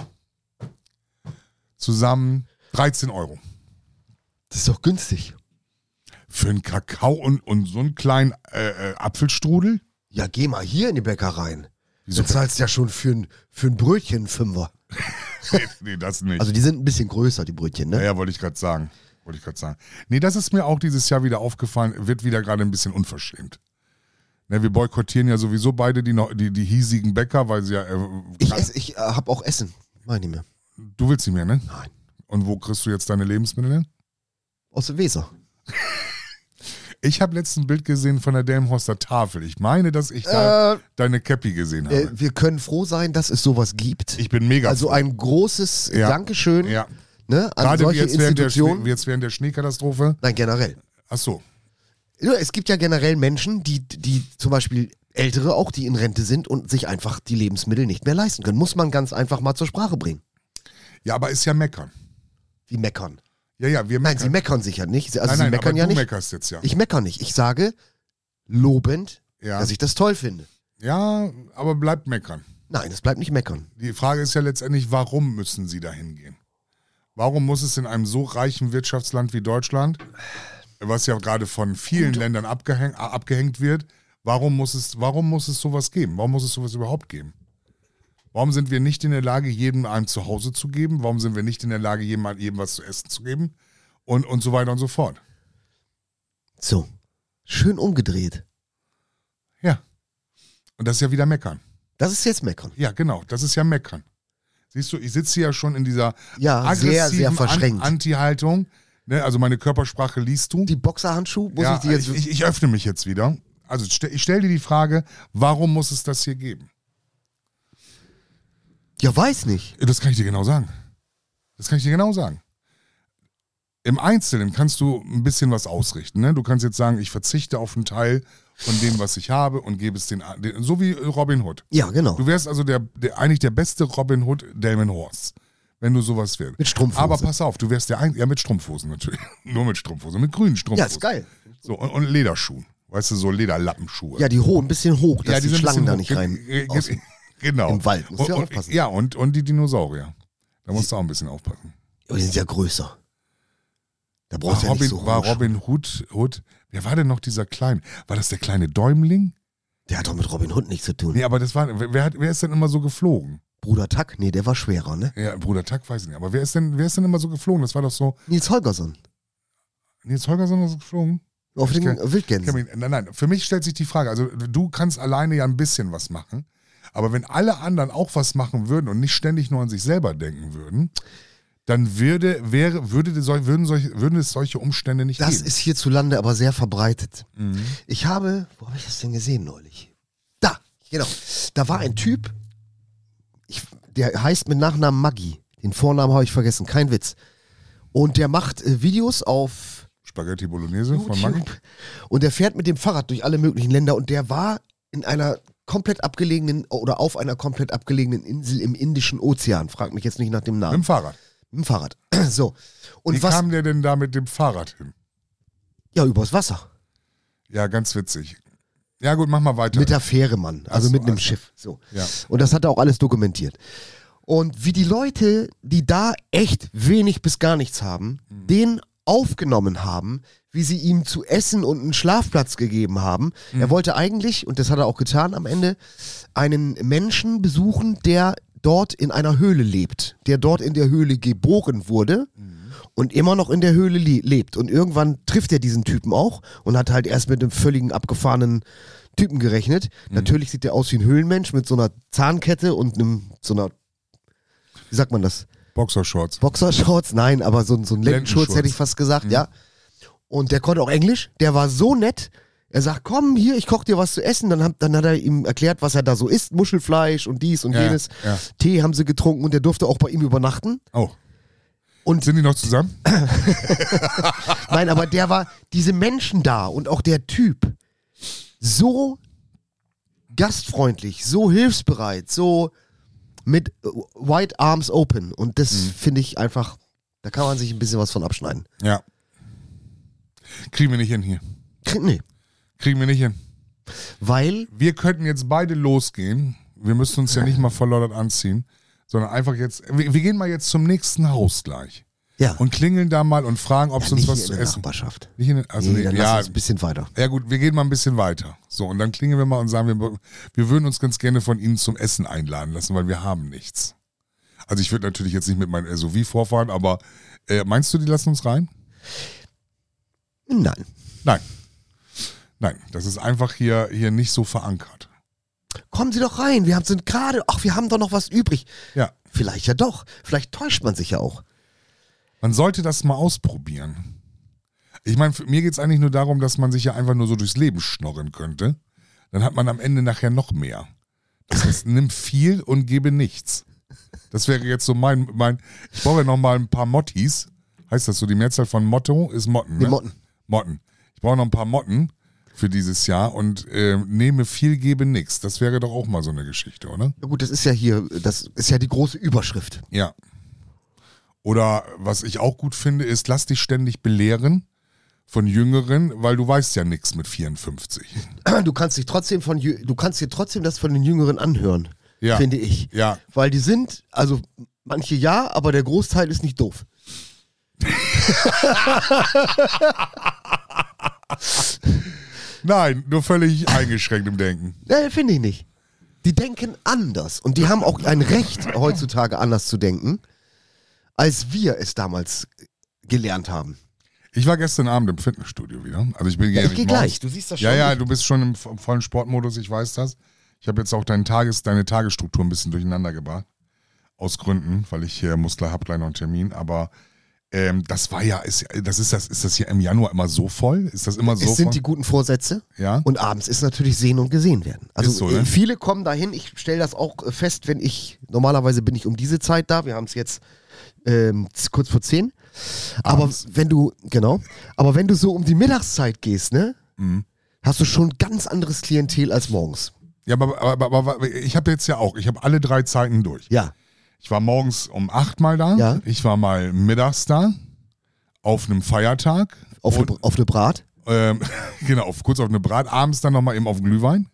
zusammen dreizehn Euro. Das ist doch günstig. Für einen Kakao und, und so einen kleinen äh, äh, Apfelstrudel? Ja, geh mal hier in die Bäckereien. Wieso? Du zahlst ja schon für ein, für ein Brötchen einen Fünfer. nee, nee, das nicht. Also die sind ein bisschen größer, die Brötchen, ne? ja, ja, wollte ich gerade sagen. Wollte ich gerade sagen. Nee, das ist mir auch dieses Jahr wieder aufgefallen, wird wieder gerade ein bisschen unverschämt. Ne, wir boykottieren ja sowieso beide die, noch- die, die hiesigen Bäcker, weil sie ja. Äh, Ich, ess, ich äh, hab auch Essen. Meine ich mir. du willst nicht mehr, ne? Nein. Und wo kriegst du jetzt deine Lebensmittel hin? Aus der Weser. Ich habe letztens ein Bild gesehen von der Delmenhorster Tafel. Ich meine, dass ich da Äh, deine Cappy gesehen habe. äh, wir können froh sein, dass es sowas gibt. ich bin mega Also froh. ein großes Ja. Dankeschön Ja. ne, an Gerade wie solche jetzt während, der, Institutionen. Schnee- jetzt während der Schneekatastrophe. Nein, generell. Ach so. Ja, es gibt ja generell Menschen, die, die zum Beispiel Ältere auch, die in Rente sind und sich einfach die Lebensmittel nicht mehr leisten können. Muss man ganz einfach mal zur Sprache bringen. Ja, aber ist ja meckern. Wie meckern. Ja, ja, wir Nein, meckern. sie meckern sicher nicht. Also nein, sie nein, meckern aber ja du nicht. meckerst jetzt ja. Ich meckere nicht. Ich sage lobend, ja. dass ich das toll finde. ja, aber bleibt meckern. Nein, es bleibt nicht meckern. Die Frage ist ja letztendlich, warum müssen sie da hingehen? Warum muss es in einem so reichen Wirtschaftsland wie Deutschland, was ja gerade von vielen Ländern abgehäng, abgehängt wird, warum muss, es, warum muss es sowas geben? Warum muss es sowas überhaupt geben? Warum sind wir nicht in der Lage, jedem ein Zuhause zu geben? Warum sind wir nicht in der Lage, jedem, jedem was zu essen zu geben? Und, und so weiter und so fort. So, schön umgedreht. Ja. Und das ist ja wieder meckern. Das ist jetzt meckern. Ja, genau, das ist ja meckern. Siehst du, ich sitze ja schon in dieser Ja, sehr, sehr aggressiven verschränkt. An- Anti-Haltung. Ne, also meine Körpersprache liest du. Die Boxerhandschuhe, muss ja, ich die jetzt... ich, ich öffne mich jetzt wieder. Also ich stelle dir die Frage, warum muss es das hier geben? Ja, weiß nicht. Das kann ich dir genau sagen. Das kann ich dir genau sagen. Im Einzelnen kannst du ein bisschen was ausrichten. Ne? Du kannst jetzt sagen, ich verzichte auf einen Teil von dem, was ich habe und gebe es den, den so wie Robin Hood. Ja, genau. Du wärst also der, der eigentlich der beste Robin Hood Delmenhorst, wenn du sowas wärst. Mit Strumpfhosen. Aber pass auf, du wärst der ein, ja mit Strumpfhosen natürlich. Nur mit Strumpfhosen, mit grünen Strumpfhosen. Ja, ist geil. So, und, und Lederschuhen. Weißt du, so Lederlappenschuhe. Ja, die hohen, ein bisschen hoch, dass ja, die, die Schlangen da hoch. nicht rein. Ge- ge- aus- Genau. Im Wald, musst du ja Und- aufpassen. Ja, und, und die Dinosaurier. Da musst du auch ein bisschen aufpassen. Aber die sind ja größer. Da War brauchst du ja Robin, nicht so war hoch. Robin Hood, Hood, wer war denn noch dieser Kleine? War das der kleine Däumling? Der hat doch mit Robin Hood nichts zu tun. Nee, aber das war, wer, wer hat, wer ist denn immer so geflogen? Bruder Tuck? Nee, der war schwerer, ne? Ja, Bruder Tuck weiß ich nicht, aber wer ist denn, wer ist denn immer so geflogen? Das war doch so, Nils Holgersson. Nils Holgersson ist so geflogen? Auf Ich den kenn- Ich Wildgänsen. kann mich- Nein, nein, für mich stellt sich die Frage, also du kannst alleine ja ein bisschen was machen, aber wenn alle anderen auch was machen würden und nicht ständig nur an sich selber denken würden, dann würde, wäre, würde, sol- würden, solche, würden es solche Umstände nicht Das geben. ist hierzulande aber sehr verbreitet. Mhm. Ich habe, wo habe ich das denn gesehen neulich? Da, genau. Da war ein Typ, ich, der heißt mit Nachnamen Maggi. Den Vornamen habe ich vergessen, kein Witz. Und der macht äh, Videos auf Spaghetti Bolognese von Maggi? YouTube. Und der fährt mit dem Fahrrad durch alle möglichen Länder und der war in einer komplett abgelegenen oder auf einer komplett abgelegenen Insel im Indischen Ozean. Frag mich jetzt nicht nach dem Mit Namen. dem Fahrrad. Mit dem Fahrrad. So. Und Wie was? kam der denn da mit dem Fahrrad hin? Ja, übers Wasser. Ja, ganz witzig. Ja gut, mach mal weiter. Mit der Fähre, Mann. Also Ach so, mit einem ach so. Schiff. So. Ja. Und das hat er auch alles dokumentiert. Und wie die Leute, die da echt wenig bis gar nichts haben, Mhm. den aufgenommen haben, wie sie ihm zu essen und einen Schlafplatz gegeben haben. Mhm. Er wollte eigentlich, und das hat er auch getan am Ende, einen Menschen besuchen, der dort in einer Höhle lebt, der dort in der Höhle geboren wurde und immer noch in der Höhle le- lebt. Und irgendwann trifft er diesen Typen auch und hat halt erst mit einem völligen abgefahrenen Typen gerechnet. Natürlich sieht der aus wie ein Höhlenmensch mit so einer Zahnkette und einem, so einer, wie sagt man das? Boxershorts. Boxershorts? Nein, aber so, so ein Lendenschurz Lendenschurz. hätte ich fast gesagt, ja. Und der konnte auch Englisch, der war so nett. Er sagt, komm hier, ich koch dir was zu essen. Dann hat, dann hat er ihm erklärt, was er da so isst. Muschelfleisch und dies und Ja, jenes. ja. Tee haben sie getrunken und der durfte auch bei ihm übernachten. Oh. Und Sind die noch zusammen? nein, aber der war, diese Menschen da und auch der Typ, so gastfreundlich, so hilfsbereit, so mit äh, White Arms Open. Und das finde ich einfach, da kann man sich ein bisschen was von abschneiden. Ja. Kriegen wir nicht hin hier. Nee, Kriegen wir nicht hin. weil, Wir könnten jetzt beide losgehen. Wir müssen uns ja nicht mal verloddert anziehen, sondern einfach jetzt, wir, wir gehen mal jetzt zum nächsten Haus gleich ja, und klingeln da mal und fragen, ob ja, sie uns nicht was hier zu in der essen. Nachbarschaft. Nicht in den, also Nee, nee, dann ja, lass uns ein bisschen weiter. ja gut, wir gehen mal ein bisschen weiter. So, und dann klingeln wir mal und sagen, wir, wir würden uns ganz gerne von Ihnen zum Essen einladen lassen, weil wir haben nichts. Also ich würde natürlich jetzt nicht mit meinem S U V vorfahren, aber äh, meinst du, die lassen uns rein? Nein. Nein. Nein, das ist einfach hier, hier nicht so verankert. Kommen Sie doch rein, wir haben, sind gerade, ach, wir haben doch noch was übrig. Ja, Vielleicht ja doch, vielleicht täuscht man sich ja auch. man sollte das mal ausprobieren. Ich meine, für mir geht es eigentlich nur darum, dass man sich ja einfach nur so durchs Leben schnorren könnte. Dann hat man am Ende nachher noch mehr. Das heißt, nimm viel und gebe nichts. Das wäre jetzt so mein, mein ich brauche ja noch mal ein paar Mottis. Heißt das so, die Mehrzahl von Motto ist Motten, Nee, ne? Motten. Motten. Ich brauche noch ein paar Motten für dieses Jahr und äh, nehme viel, gebe nichts. Das wäre doch auch mal so eine Geschichte, oder? Ja gut, das ist ja hier, das ist ja die große Überschrift. Ja. Oder was ich auch gut finde, ist, lass dich ständig belehren von Jüngeren, weil du weißt ja nichts mit vierundfünfzig. Du kannst dich trotzdem von, Jü- du kannst dir trotzdem das von den Jüngeren anhören, Ja. finde ich. Ja, Weil die sind, also manche ja, aber der Großteil ist nicht doof. nein, nur völlig eingeschränkt im Denken. Nee, finde ich nicht. Die denken anders und die haben auch ein Recht, heutzutage anders zu denken, als wir es damals gelernt haben. Ich war gestern Abend im Fitnessstudio wieder. Also ich bin Ja, ja, ich gehe gleich, du siehst das schon. Ja, ja, du bist schon im vo- vollen Sportmodus, ich weiß das. Ich habe jetzt auch deinen Tages, deine Tagesstruktur ein bisschen durcheinander gebracht. Aus Gründen, weil ich hier Muskel habe, gleich noch einen Termin. Aber Ähm, das war ja, ist, das ist das, ist das hier im Januar immer so voll? Ist das immer so Es sind voll? die guten Vorsätze. Ja. Und abends ist natürlich sehen und gesehen werden. Also Ist so, ne? äh, viele kommen dahin. Ich stelle das auch äh, fest, wenn ich, normalerweise bin ich um diese Zeit da. Wir haben es jetzt ähm, z- kurz vor zehn. Aber Abends. wenn du, genau, aber wenn du so um die Mittagszeit gehst, ne, Mhm. hast du schon ganz anderes Klientel als morgens. Ja, aber, aber, aber, aber ich habe jetzt ja auch, ich habe alle drei Zeiten durch. Ja. Ich war morgens um acht mal da, Ja. ich war mal mittags da, auf einem Feiertag. Auf, und, eine, auf eine Brat. ähm, genau, auf, kurz auf eine Brat, abends dann nochmal eben auf den Glühwein.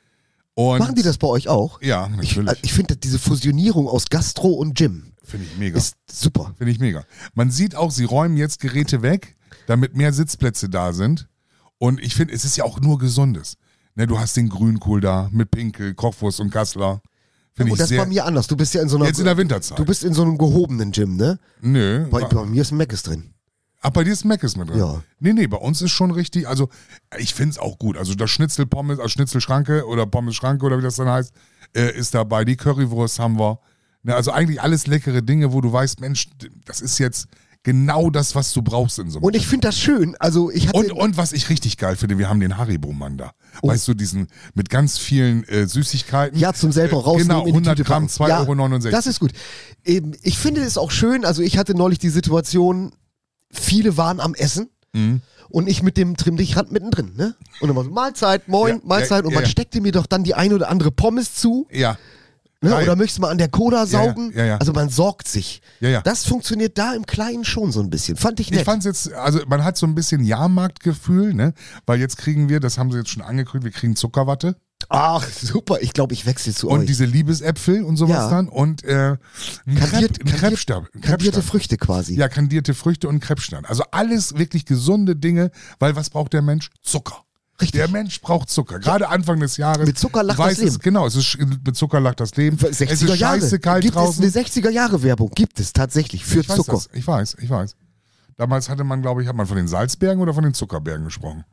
Und Machen die das bei euch auch? Ja, Ich, natürlich. ich finde diese Fusionierung aus Gastro und Gym Finde ich mega. ist super. Finde ich mega. Man sieht auch, sie räumen jetzt Geräte weg, damit mehr Sitzplätze da sind. Und ich finde, es ist ja auch nur Gesundes. Ne, du hast den Grünkohl da mit Pinkel, Kochwurst und Kassler. Finde Und ich das ist sehr. bei mir anders. Du bist ja in so einer. Jetzt in der Winterzeit. Du bist in so einem gehobenen Gym, ne? Nö. Bei, bei mir ist ein Mc's drin. Ach, bei dir ist Mc's mit drin? Ja. Nee, nee, bei uns ist schon richtig, also ich finde es auch gut. Also das Schnitzelpommes, also Schnitzelschranke oder Pommes-Schranke oder wie das dann heißt, äh, ist dabei. Die Currywurst haben wir. Ne, also eigentlich alles leckere Dinge, wo du weißt, Mensch, das ist jetzt genau das, was du brauchst in so einem. Und ich finde das schön. Also ich hatte. Und, und was ich richtig geil finde, wir haben den Haribo-Mann da. Oh. Weißt du, diesen mit ganz vielen äh, Süßigkeiten. ja, zum selber Äh, rausnehmen. Genau, in die hundert Tüte Gramm, packen. zwei Euro neunundsechzig. Das ist gut. Ähm, Ich finde es auch schön. Also ich hatte neulich die Situation, viele waren am Essen. Mhm. Und ich mit dem Trimmdichrand mittendrin, ne? Und immer so, Mahlzeit, moin, Ja, Mahlzeit. ja, und ja, man ja. steckte mir doch dann die ein oder andere Pommes zu. Ja, Ne? Geil. Oder möchtest du mal an der Cola saugen? ja, ja. Also man sorgt sich. ja, ja. Das funktioniert da im Kleinen schon so ein bisschen. Fand ich nett. Ich fand's jetzt, also man hat so ein bisschen Jahrmarktgefühl, ne? Weil jetzt kriegen wir, das haben sie jetzt schon angekündigt, wir kriegen Zuckerwatte Ach, super. Ich glaube, ich wechsle zu und euch. diese Liebesäpfel und sowas Ja. dann und äh, ein Kandiert- Crepe- ein Crepe-Stab. ein Kandierte Crepe-Stab. Früchte quasi. Ja, kandierte Früchte und Krebsstand. Also alles wirklich gesunde Dinge, weil was braucht der Mensch? Zucker. Richtig. Der Mensch braucht Zucker. Gerade Anfang des Jahres. Mit Zucker lacht Du weißt das Leben. Es, genau, es ist, mit Zucker lacht das Leben. Es sechziger ist Jahre. scheiße kalt Gibt draußen. es eine sechziger Jahre Werbung? Gibt es tatsächlich für ich weiß Zucker. Das. Ich weiß, ich weiß. Damals hatte man, glaube ich, hat man von den Salzbergen oder von den Zuckerbergen gesprochen.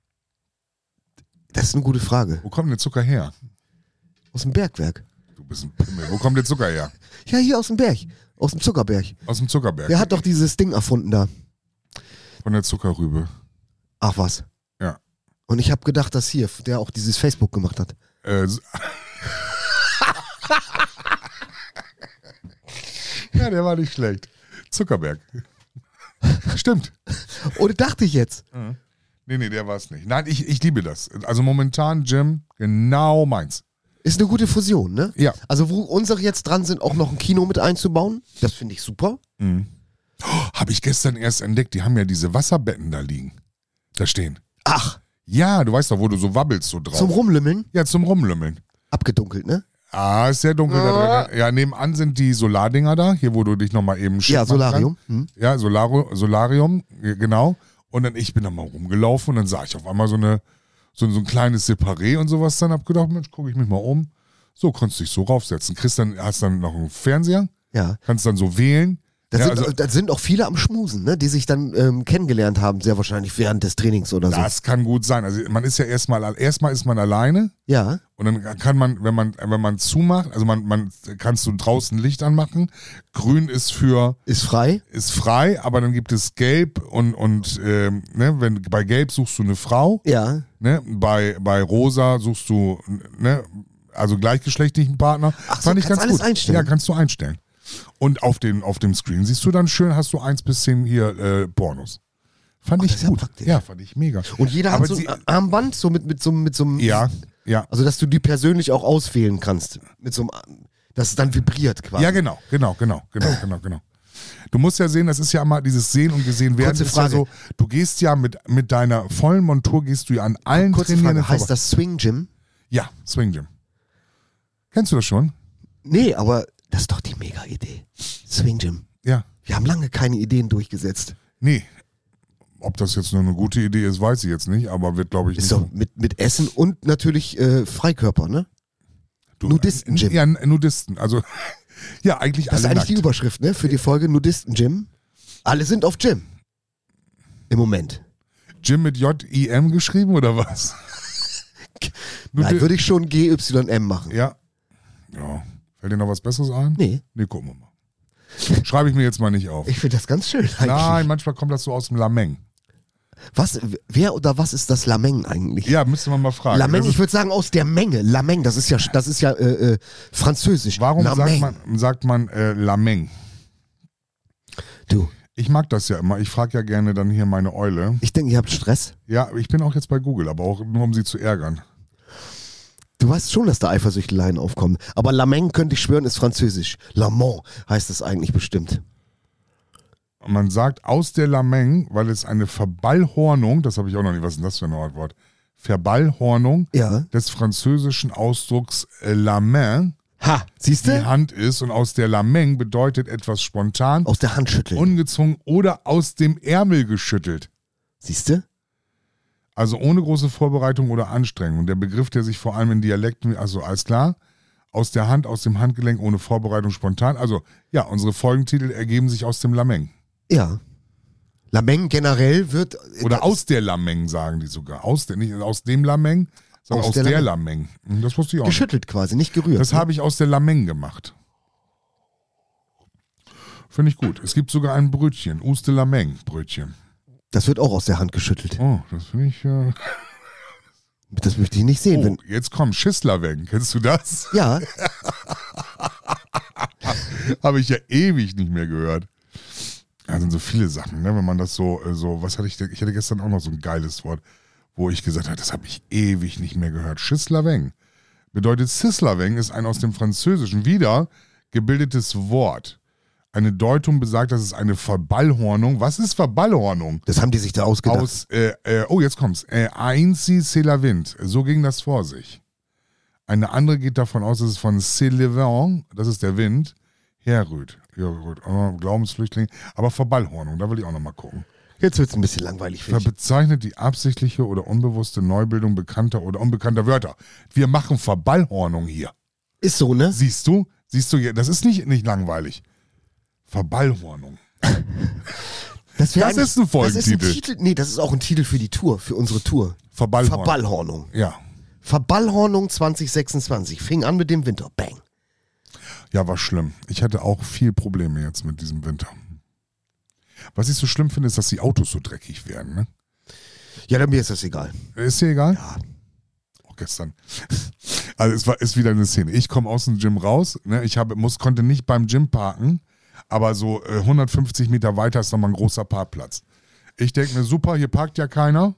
Das ist eine gute Frage. Wo kommt denn der Zucker her? Aus dem Bergwerk. Du bist ein Pimmel. Wo kommt der Zucker her? Ja, hier aus dem Berg. Aus dem Zuckerberg. Aus dem Zuckerberg. Wer hat doch dieses Ding erfunden da? Von der Zuckerrübe. Ach was. Ja. Und ich habe gedacht, dass hier, der auch dieses Facebook gemacht hat. Äh, s- ja, der war nicht schlecht. Zuckerberg. Stimmt. Oder dachte ich jetzt. Nee, nee, der war es nicht. Nein, ich, ich liebe das. Also momentan Gym, genau meins. Ist eine gute Fusion, ne? Ja. Also wo unsere jetzt dran sind, auch noch ein Kino mit einzubauen. Das finde ich super. Mhm. Oh, habe ich gestern erst entdeckt, die haben ja diese Wasserbetten da liegen. Da stehen. Ach, Ja, du weißt doch, wo du so wabbelst so drauf. zum Rumlümmeln. ja, zum Rumlümmeln. Abgedunkelt, ne? Ah, ist sehr dunkel da drin. Ja, nebenan sind die Solardinger da, hier wo du dich nochmal eben schick Ja, machen Solarium. kannst. Hm. Ja, Solaro, Solarium, g- genau. Und dann ich bin da mal rumgelaufen und dann sah ich auf einmal so eine so, so ein kleines Separé und sowas dann. Hab gedacht, Mensch, gucke ich mich mal um. So, kannst du dich so raufsetzen. Kriegst dann, hast dann noch einen Fernseher, Ja. kannst dann so wählen. Da, ja, sind, also, da sind auch viele am Schmusen, ne? Die sich dann ähm, kennengelernt haben, sehr wahrscheinlich während des Trainings oder so. das kann gut sein. Also man ist ja erstmal, erstmal ist man alleine. Ja. Und dann kann man, wenn man, wenn man zumacht, also man, man kannst du draußen Licht anmachen. Grün ist für, Ist frei. ist frei, aber dann gibt es Gelb und, und ähm, ne, wenn bei Gelb suchst du eine Frau, Ja. ne, bei, bei Rosa suchst du, ne, also gleichgeschlechtlichen Partner. Ach so, Fand ich kannst ganz alles gut. einstellen? Ja, kannst du einstellen. Und auf, den, auf dem Screen siehst du dann schön, hast du eins bis zehn hier äh, Pornos. Fand Ach, ich das ist ja gut. praktisch. Ja, fand ich mega. Und jeder Aber hat so sie- ein Armband, so mit, mit so, mit so einem. Ja, ja. Also, dass du die persönlich auch auswählen kannst. Mit so einem. Dass es dann vibriert quasi. Ja, genau, genau, genau, genau, genau, genau. Du musst ja sehen, das ist ja immer dieses Sehen und gesehen werden. Kurze Ist ja Frage. so, du gehst ja mit, mit deiner vollen Montur, gehst du ja an allen Kurze Trainierenden Frage, heißt vorbei. das Swing Gym? Ja, Swing Gym. Kennst du das schon? Nee, aber das ist doch die Mega-Idee. Swing Gym. Ja. Wir haben lange keine Ideen durchgesetzt. Nee. Ob das jetzt nur eine gute Idee ist, weiß ich jetzt nicht, aber wird, glaube ich, Ist nicht. doch mit, mit Essen und natürlich äh, Freikörper, ne? Du, Nudisten-Gym. Ja, Nudisten. Also, ja, eigentlich Das ist alle eigentlich nackt. die Überschrift, ne? Für die Folge Nudisten-Gym. Alle sind auf Gym. Im Moment. Gym mit J I M geschrieben oder was? Nein, Nudi- würde ich schon G Y M machen. ja. Ja. Fällt dir noch was Besseres ein? Nee. Nee, gucken wir mal. Schreibe ich mir jetzt mal nicht auf. Ich finde das ganz schön eigentlich. Nein, manchmal kommt das so aus dem Lameng. Was, wer oder was ist das Lameng eigentlich? Ja, müsste man mal fragen. Lameng, Das ist- ich würde sagen aus der Menge. Lameng, das ist ja, das ist ja äh, äh, französisch. Warum sagt Lameng. man, sagt man äh, Lameng? Du, Ich mag das ja immer. Ich frage ja gerne dann hier meine Eule. ich denke, ihr habt Stress. Ja, ich bin auch jetzt bei Google, aber auch nur um sie zu ärgern. Du weißt schon, dass da Eifersüchteleien aufkommen. Aber Lameng, könnte ich schwören, ist französisch. Lamont heißt es eigentlich bestimmt. Und man sagt aus der Lameng, weil es eine Verballhornung, das habe ich auch noch nicht, was ist denn das für ein Wort? Verballhornung Ja. des französischen Ausdrucks äh, la main, Ha, siehst die du? Hand ist, und aus der Lameng bedeutet etwas spontan, Aus der Hand schütteln. ungezwungen oder aus dem Ärmel geschüttelt. Siehst du? Also ohne große Vorbereitung oder Anstrengung. Der Begriff, der sich vor allem in Dialekten, also alles klar, aus der Hand, aus dem Handgelenk, ohne Vorbereitung, spontan. Also ja, unsere Folgentitel ergeben sich aus dem Lameng. Ja. Lameng generell wird. Oder aus der Lameng sagen die sogar. Aus, der, nicht aus dem Lameng, sondern Aus aus, der der, Lameng. Lameng. Das wusste ich auch nicht. geschüttelt quasi, nicht gerührt. Das habe ich aus der Lameng gemacht. Finde ich gut. Es gibt sogar ein Brötchen, Uste Lameng Brötchen. Das wird auch aus der Hand geschüttelt. Oh, das finde ich... Äh Das möchte ich nicht sehen. oh, Wenn, jetzt kommt Schisslerweng. Kennst du das? ja, Habe ich ja ewig nicht mehr gehört. Ja, sind so viele Sachen, ne? Wenn man das so, äh, so, was hatte ich denn? Ich hatte gestern auch noch so ein geiles Wort, wo ich gesagt habe, das habe ich ewig nicht mehr gehört. Schisslerweng. Bedeutet Sislerweng ist ein aus dem Französischen wieder gebildetes Wort. Eine Deutung besagt, dass es eine Verballhornung. Was ist Verballhornung? das haben die sich da ausgedacht. Aus, äh, äh, oh, jetzt kommt's. Äh, Ainsi c'est la Wind. So ging das vor sich. Eine andere geht davon aus, dass es von c'est le vent, das ist der Wind, herrührt. Ja, gut, aber Glaubensflüchtling. Aber Verballhornung, da will ich auch nochmal gucken. Jetzt wird es ein bisschen langweilig für Ver- dich. Bezeichnet die absichtliche oder unbewusste Neubildung bekannter oder unbekannter Wörter. Wir machen Verballhornung hier. Ist so, ne? Siehst du? Siehst du, das ist nicht, nicht langweilig. Verballhornung. Das, wär Das eigentlich- ist ein Das ist Folgentitel. ein Titel. Nee, das ist auch ein Titel für die Tour, für unsere Tour. Verballhornung. Verballhornung. Ja. Verballhornung zwanzig sechsundzwanzig. Fing an mit dem Winter. Bang. Ja, war schlimm. Ich hatte auch viel Probleme jetzt mit diesem Winter. Was ich so schlimm finde, ist, dass die Autos so dreckig werden. Ne? Ja, dann mir ist das egal. Ist dir egal? Ja. Auch gestern. Also es war ist wieder eine Szene. Ich komme aus dem Gym raus. Ne? Ich habe, muss, konnte nicht beim Gym parken, aber so äh, hundertfünfzig Meter weiter ist nochmal ein großer Parkplatz. Ich denke mir, super, hier parkt ja keiner.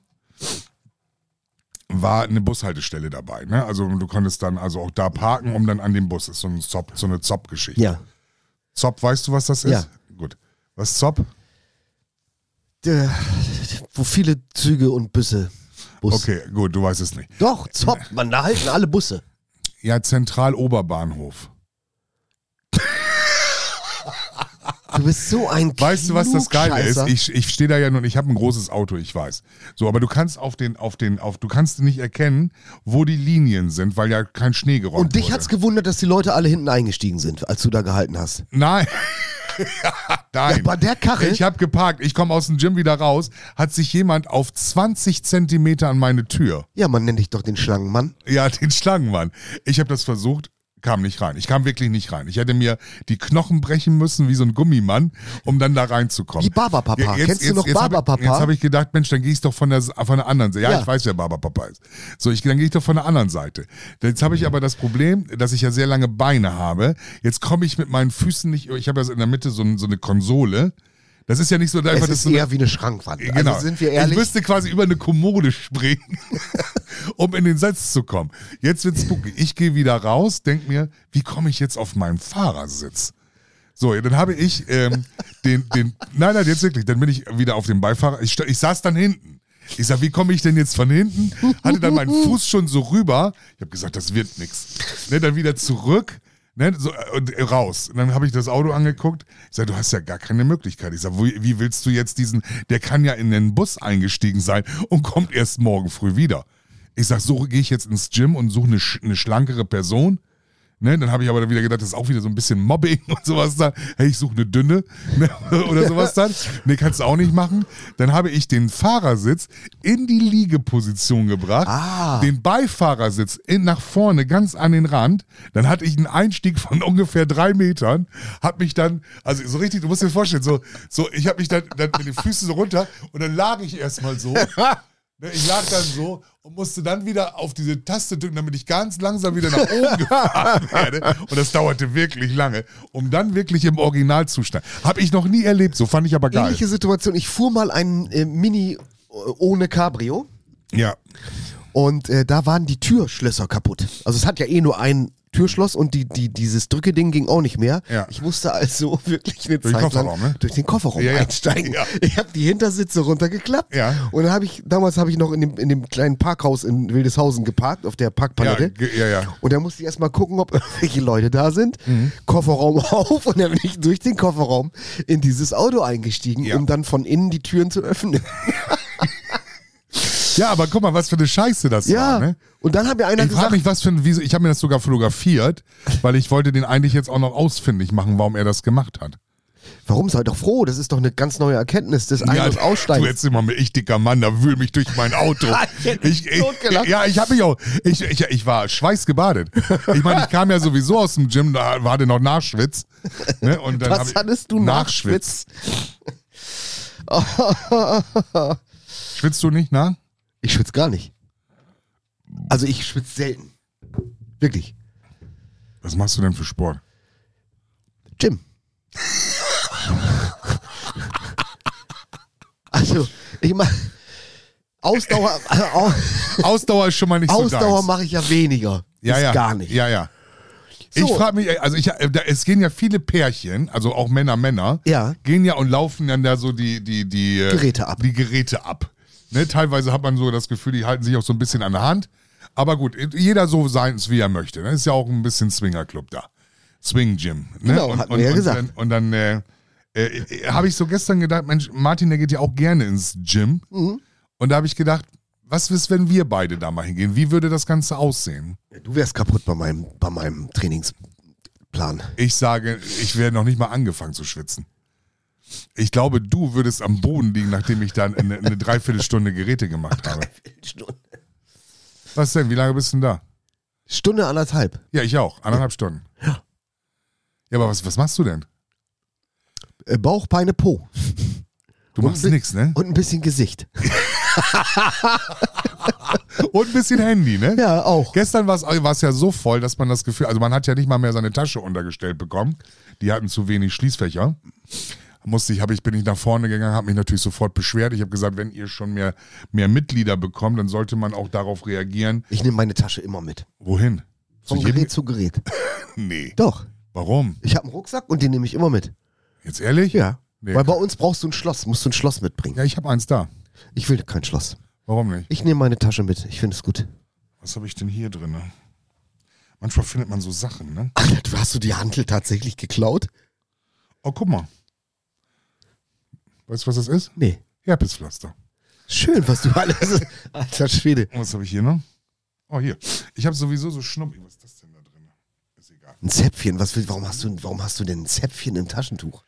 War eine Bushaltestelle dabei. Ne? Also du konntest dann also auch da parken, um dann an den Bus. Ist so, ein Zop, so eine Zop-Geschichte. Ja. Zop, weißt du, was das ist? Ja. Gut. Was ist Zop? Der, wo viele Züge und Busse. Bus. Okay, gut, du weißt es nicht. Doch, Zopp, man, da halten alle Busse. Ja, Zentraloberbahnhof. Du bist so ein Weißt du, was das Geile ist? Klugscheißer. Ich, ich stehe da ja nun, ich habe ein großes Auto, ich weiß. So, aber du kannst auf den, auf den, auf, du kannst nicht erkennen, wo die Linien sind, weil ja kein Schnee geräumt Und dich wurde. hat's gewundert, dass die Leute alle hinten eingestiegen sind, als du da gehalten hast. Nein. ja, nein. Ja, bei der Karre. Ich habe geparkt, ich komme aus dem Gym wieder raus, hat sich jemand auf zwanzig Zentimeter an meine Tür. Ja, man nennt dich doch den Schlangenmann. Ja, den Schlangenmann. Ich habe das versucht, kam nicht rein. Ich kam wirklich nicht rein. Ich hätte mir die Knochen brechen müssen wie so ein Gummimann, um dann da reinzukommen. Wie Barberpapa. Ja, Kennst du noch hab ich- Barberpapa? Jetzt habe ich gedacht, Mensch, dann gehe ich doch von der, von der anderen Seite. Ja, Ja. ich weiß, wer Barberpapa ist. So, ich, dann gehe ich doch von der anderen Seite. Jetzt habe ich aber das Problem, dass ich ja sehr lange Beine habe. Jetzt komme ich mit meinen Füßen nicht, ich habe ja so in der Mitte so, ein- so eine Konsole. Das ist ja nicht so einfach, Es das ist so eine, eher wie eine Schrankwand. Genau. Also sind wir ehrlich. Ich müsste quasi über eine Kommode springen, um in den Satz zu kommen. Jetzt wird's spooky. Ich gehe wieder raus, denk mir, wie komme ich jetzt auf meinen Fahrersitz? So, dann habe ich ähm, den, den, nein, nein, jetzt wirklich, dann bin ich wieder auf dem Beifahrer. Ich, ich saß dann hinten. Ich sag, wie komme ich denn jetzt von hinten? Hatte dann meinen Fuß schon so rüber. Ich habe gesagt, das wird nix. Ne, dann wieder zurück. Ne, so, und raus. Und dann habe ich das Auto angeguckt. Ich sage, du hast ja gar keine Möglichkeit. Ich sage, wie, wie willst du jetzt diesen, der kann ja in den Bus eingestiegen sein und kommt erst morgen früh wieder. Ich sage, so gehe ich jetzt ins Gym und suche eine, sch- eine schlankere Person. Ne, dann habe ich aber dann wieder gedacht, das ist auch wieder so ein bisschen Mobbing und sowas dann. Hey, ich suche eine dünne, ne, oder sowas dann. Ne, kannst du auch nicht machen. Dann habe ich den Fahrersitz in die Liegeposition gebracht, Ah. den Beifahrersitz in, nach vorne ganz an den Rand. Dann hatte ich einen Einstieg von ungefähr drei Metern, hab mich dann, also so richtig, du musst dir vorstellen, so, so ich habe mich dann, dann mit den Füßen so runter und dann lag ich erstmal so. Ich lag dann so und musste dann wieder auf diese Taste drücken, damit ich ganz langsam wieder nach oben gefahren werde. Und das dauerte wirklich lange, um dann wirklich im Originalzustand. Habe ich noch nie erlebt, so fand ich aber geil. Ähnliche Situation. Ich fuhr mal einen äh, Mini äh, ohne Cabrio Ja, und äh, da waren die Türschlösser kaputt. Also es hat ja eh nur ein Türschloss und die, die, dieses Drückeding ging auch nicht mehr. Ja. Ich musste also wirklich eine Durch den Zeit lang Kofferraum, ne? durch den Kofferraum Ja, ja. einsteigen. Ja. Ich habe die Hintersitze runtergeklappt Ja. und dann habe ich, damals habe ich noch in dem, in dem kleinen Parkhaus in Wildeshausen geparkt, auf der ja, Parkpalette. ge- ja, ja. Und da musste ich erstmal gucken, ob irgendwelche Leute da sind. Mhm. Kofferraum auf und dann bin ich durch den Kofferraum in dieses Auto eingestiegen, Ja. um dann von innen die Türen zu öffnen. Ja, aber guck mal, was für eine Scheiße das Ja. war, ne? Und dann hat mir einer Ich frage gesagt, mich, was für ein, wieso, ich habe mir das sogar fotografiert, weil ich wollte den eigentlich jetzt auch noch ausfindig machen, warum er das gemacht hat. warum seid doch froh? Das ist doch eine ganz neue Erkenntnis des Ein- und du Aussteigens. jetzt immer mit ich dicker Mann, da wühl mich durch mein Auto. Ich hätte mich ich, totgelacht. ja, ich habe mich auch, ich, ich, ich war schweißgebadet. Ich meine, ich kam ja sowieso aus dem Gym, da war der noch Nachschwitz. Ne? Und dann hab Was ich, hattest du Nachschwitz? Schwitzt du nicht, na? Ich schwitze gar nicht. Also ich schwitze selten. Wirklich. Was machst du denn für Sport? Gym. Also, ich mach Ausdauer, äh, Ausdauer ist schon mal nicht so Ausdauer deins. mache ich ja weniger. Ja, Bis ja. gar nicht. Ja, ja. So. Ich frage mich, also ich, da, es gehen ja viele Pärchen, also auch Männer, Männer, Ja. gehen ja und laufen dann da so die, die, die äh, Geräte ab. Die Geräte ab. Ne, teilweise hat man so das Gefühl, die halten sich auch so ein bisschen an der Hand. Aber gut, jeder so seins, wie er möchte. Ne? Ist ja auch ein bisschen Swingerclub da. Swing Gym. Ne? Genau, und, hatten und, wir ja und gesagt. Dann, und dann äh, äh, habe ich so gestern gedacht, Mensch, Martin, der geht ja auch gerne ins Gym. Mhm. Und da habe ich gedacht, was ist, wenn wir beide da mal hingehen? Wie würde das Ganze aussehen? Du wärst kaputt bei meinem, bei meinem Trainingsplan. Ich sage, ich wäre noch nicht mal angefangen zu schwitzen. Ich glaube, du würdest am Boden liegen, nachdem ich dann eine, eine Dreiviertelstunde Geräte gemacht habe. Stunde, Was denn? Wie lange bist du denn da? Stunde anderthalb. Ja, ich auch. Anderthalb Stunden. Ja. Ja, aber was, was machst du denn? Äh, Bauch, Beine, Po. Du Und machst bi- nichts, ne? Und ein bisschen Gesicht. Und ein bisschen Handy, ne? Ja, auch. Gestern war es ja so voll, dass man das Gefühl, also man hat ja nicht mal mehr seine Tasche untergestellt bekommen. Die hatten zu wenig Schließfächer. Musste ich, hab ich, bin ich nach vorne gegangen, habe mich natürlich sofort beschwert. Ich habe gesagt, wenn ihr schon mehr, mehr Mitglieder bekommt, dann sollte man auch darauf reagieren. Ich nehme meine Tasche immer mit. Wohin? Von Zu jedem- Gerät zu Gerät. Nee. Doch. Warum? Ich habe einen Rucksack und den nehme ich immer mit. Jetzt ehrlich? Ja. Nee. Weil bei uns brauchst du ein Schloss, musst du ein Schloss mitbringen. Ja, ich habe eins da. Ich will kein Schloss. Warum nicht? Ich nehme meine Tasche mit. Ich finde es gut. Was habe ich denn hier drin? Manchmal findet man so Sachen, ne? Alter, du hast du die Hantel tatsächlich geklaut? Oh, guck mal. Weißt du, was das ist? Nee. Herpespflaster. Schön, was du alles. Alter Schwede. Und was habe ich hier noch? Oh, hier. Ich habe sowieso so Schnuppi. Was ist das denn da drin? Ist egal. Ein Zäpfchen. Was will, warum, hast du, warum hast du denn ein Zäpfchen im Taschentuch?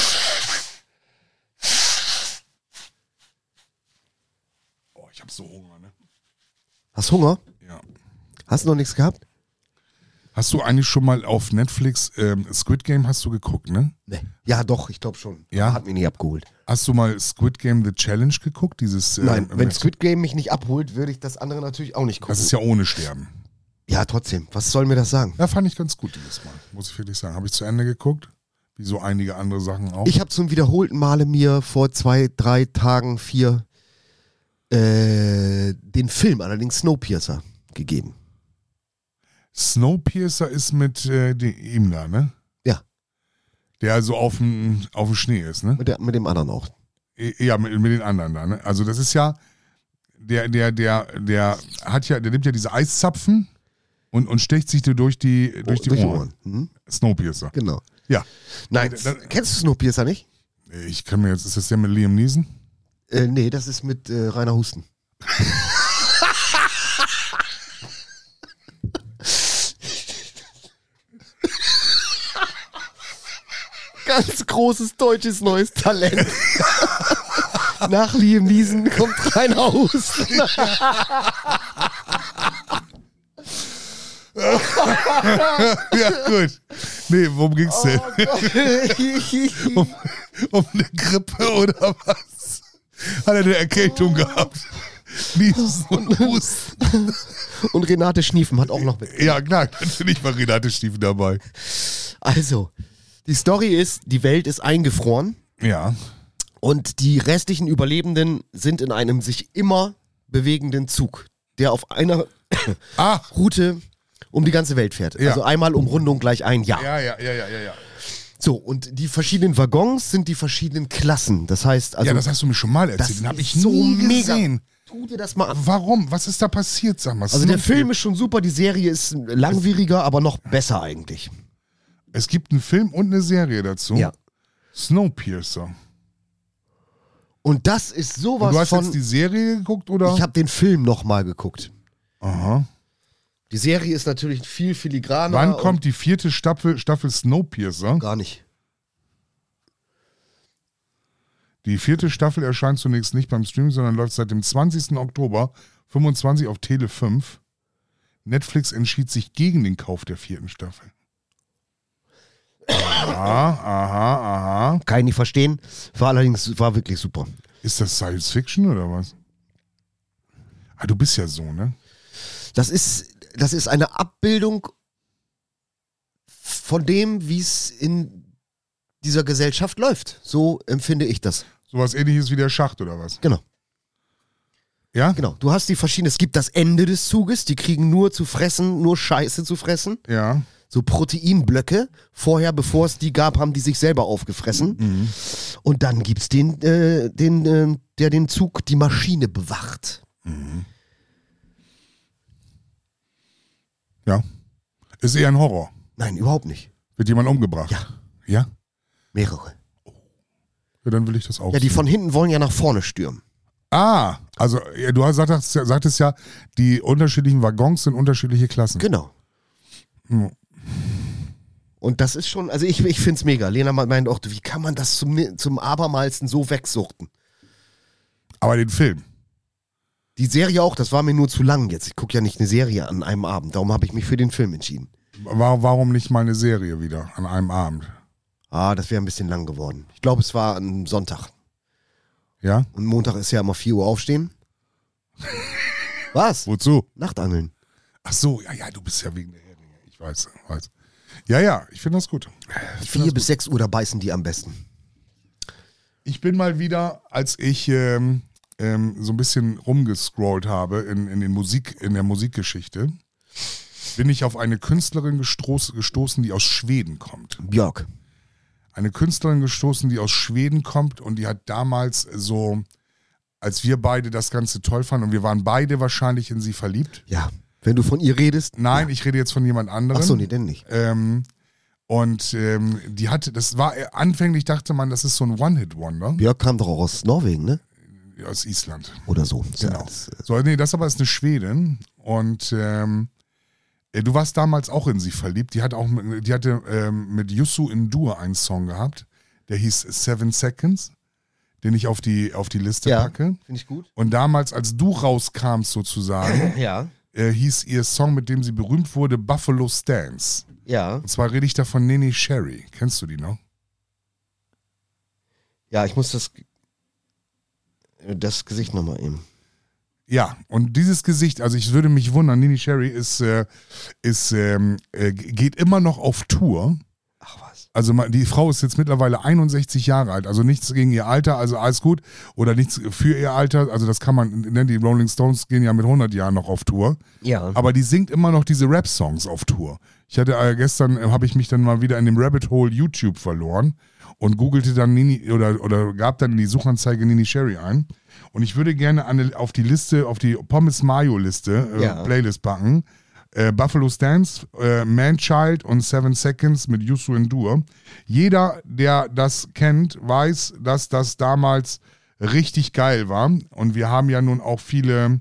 Oh, ich habe so Hunger, ne? Hast Hunger? Ja. Hast du noch nichts gehabt? Hast du eigentlich schon mal auf Netflix ähm, Squid Game hast du geguckt, ne? Nee. Ja, doch, ich glaube schon. Ja? Hat mich nicht abgeholt. Hast du mal Squid Game The Challenge geguckt? Dieses, ähm, Nein, wenn mit- Squid Game mich nicht abholt, würde ich das andere natürlich auch nicht gucken. Das ist ja ohne Sterben. Ja, trotzdem. Was soll mir das sagen? Ja, fand ich ganz gut dieses Mal, muss ich wirklich sagen. Habe ich zu Ende geguckt, wie so einige andere Sachen auch. Ich habe zum wiederholten Male mir vor zwei, drei Tagen, vier äh, den Film, allerdings Snowpiercer, gegeben. Snowpiercer ist mit äh, die, ihm da, ne? Ja. Der also auf dem auf dem Schnee ist, ne? Mit, der, mit dem anderen auch. Ja, mit, mit den anderen da, ne? Also das ist ja, der, der, der, der hat ja, der nimmt ja diese Eiszapfen und, und stecht sich da durch die, durch die Durch die Ohren. Mhm. Snowpiercer. Genau. Ja. Nein, Da- da- kennst du Snowpiercer nicht? Ich kann mir jetzt, ist das der mit Liam Neeson? Äh, nee, das ist mit äh, Rainer Husten. Ganz großes deutsches neues Talent. Nach Liam Neeson kommt Rainer Husten. Ja, gut. Nee, worum ging's denn? Oh um, um eine Grippe oder was? Hat er eine Erkältung gehabt? Niesen und Husten. Und Renate Schniefen hat auch noch mit. Ja, klar, natürlich war Renate Schniefen dabei. Also, die Story ist, die Welt ist eingefroren. Ja. Und die restlichen Überlebenden sind in einem sich immer bewegenden Zug, der auf einer Ach. Route um die ganze Welt fährt. Ja. Also einmal Umrundung gleich ein Jahr. Ja, ja, ja, ja, ja, ja. So, und die verschiedenen Waggons sind die verschiedenen Klassen. Das heißt, also. Ja, das hast du mir schon mal das erzählt. Den habe ist ich so nie mega. gesehen. Tu dir das mal an. Warum? Was ist da passiert, sag mal? Also der Snowpiercer. Film ist schon super, die Serie ist langwieriger, aber noch besser eigentlich. Es gibt einen Film und eine Serie dazu. Ja. Snowpiercer. Und das ist sowas Und du hast von. jetzt die Serie geguckt, oder? Ich habe den Film nochmal geguckt. Aha. Die Serie ist natürlich viel filigraner. Wann und kommt die vierte Staffel, Staffel Snowpiercer? Gar nicht. Die vierte Staffel erscheint zunächst nicht beim Stream, sondern läuft seit dem zwanzigsten Oktober fünfundzwanzig auf Tele fünf. Netflix entschied sich gegen den Kauf der vierten Staffel. Aha, aha, aha. Kann ich nicht verstehen. War allerdings, war wirklich super. Ist das Science Fiction oder was? Ah, du bist ja so, ne? Das ist, das ist eine Abbildung von dem, wie es in dieser Gesellschaft läuft. So empfinde ich das. Sowas ähnliches wie der Schacht oder was? Genau. Ja? Genau. Du hast die verschiedenen, es gibt das Ende des Zuges, die kriegen nur zu fressen, nur Scheiße zu fressen. Ja. So Proteinblöcke. Vorher, bevor es die gab, haben die sich selber aufgefressen. Mhm. Und dann gibt's den, äh, den, äh, der den Zug, die Maschine bewacht. Mhm. Ja. Ist eher ein Horror. Nein, überhaupt nicht. Wird jemand umgebracht? Ja. Ja? Mehrere. Ja, dann will ich das auch. Ja, die sehen. von hinten wollen ja nach vorne stürmen. Ah, also ja, du hast- sagtest, ja- sagtest ja, die unterschiedlichen Waggons sind unterschiedliche Klassen. Genau. Hm. Und das ist schon, also ich, ich finde es mega. Lena meint auch, wie kann man das zum, zum abermalsten so wegsuchten? Aber den Film. Die Serie auch, das war mir nur zu lang jetzt. Ich gucke ja nicht eine Serie an einem Abend. Darum habe ich mich für den Film entschieden. War, warum nicht mal eine Serie wieder an einem Abend? Ah, das wäre ein bisschen lang geworden. Ich glaube, es war ein Sonntag. Ja? Und Montag ist ja immer vier Uhr aufstehen. Was? Wozu? Nachtangeln. Ach so, ja, ja, du bist ja wegen der Heringe. Ich weiß, weiß. Ja, ja, ich finde das gut. Ich, find Vier das bis sechs Uhr, da beißen die am besten. ich bin mal wieder, als ich ähm, ähm, so ein bisschen rumgescrollt habe in, in, den Musik, in der Musikgeschichte, bin ich auf eine Künstlerin gestoß, gestoßen, die aus Schweden kommt. Björk. Eine Künstlerin gestoßen, die aus Schweden kommt und die hat damals so, als wir beide das Ganze toll fanden und wir waren beide wahrscheinlich in sie verliebt. Ja. Wenn du von ihr redest. Nein, ja. ich rede jetzt von jemand anderem. Ach so, nee, denn nicht. Ähm, und ähm, die hatte, das war, anfänglich dachte man, das ist so ein One-Hit-Wonder Björk kam doch auch aus Norwegen, ne? aus Island. Oder so. Ist ja Genau. alles, äh, So, nee, das aber ist eine Schwedin und ähm, äh, du warst damals auch in sie verliebt. Die hat auch, mit- die hatte ähm, mit Yusu Ndur einen Song gehabt, der hieß Seven Seconds, den ich auf die, auf die Liste Ja. packe. Finde ich gut. Und damals, als du rauskramst sozusagen, Ja. äh, hieß ihr Song, mit dem sie berühmt wurde, Buffalo Stance. Ja. Und zwar rede ich da von Nene Sherry. Kennst du die noch? Ja, ich muss das, das Gesicht nochmal eben. Ja, und dieses Gesicht, also ich würde mich wundern, Nene Sherry ist, äh, ist ähm, äh, geht immer noch auf Tour. Ach was. Also ma- die Frau ist jetzt mittlerweile einundsechzig Jahre alt, also nichts gegen ihr Alter, also alles gut. Oder nichts für ihr Alter, also das kann man, ne, die Rolling Stones gehen ja mit hundert Jahren noch auf Tour. Ja. Aber die singt immer noch diese Rap-Songs auf Tour. Ich hatte äh, gestern, äh, habe ich mich dann mal wieder in dem Rabbit Hole YouTube verloren und googelte dann Nini oder, oder gab dann in die Suchanzeige Nene Sherry ein. Und ich würde gerne an, auf die Liste, auf die Pommes Mayo Liste, äh, Ja. Playlist packen. Äh, Buffalo Stance, äh, Man-Child und Seven Seconds mit Yusu Ndur. Jeder, der das kennt, weiß, dass das damals richtig geil war. Und wir haben ja nun auch viele,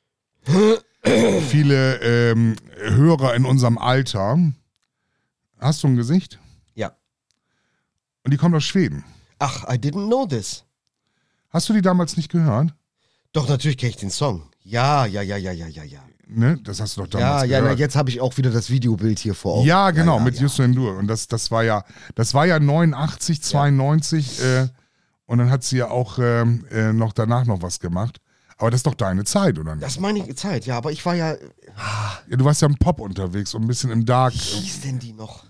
viele ähm, Hörer in unserem Alter. Hast du ein Gesicht? Ja. Und die kommt aus Schweden. Ach, I didn't know this. Hast du die damals nicht gehört? Doch, natürlich kenne ich den Song. Ja, ja, ja, ja, ja, ja, ja. Ne? Das hast du doch Ja, damals ja, na, gehört. jetzt habe ich auch wieder das Videobild hier vor Augen. Ja, genau, ja, ja, mit ja. Just Endur. Und das, das war ja, das war ja neunundachtzig, zweiundneunzig, äh, und dann hat sie ja auch ähm, äh, noch danach noch was gemacht. Aber das ist doch deine Zeit, oder nicht? Das ist meine Zeit, ja, aber ich war ja. Ja, du warst ja im Pop unterwegs und ein bisschen im Dark. Wie hieß denn die noch?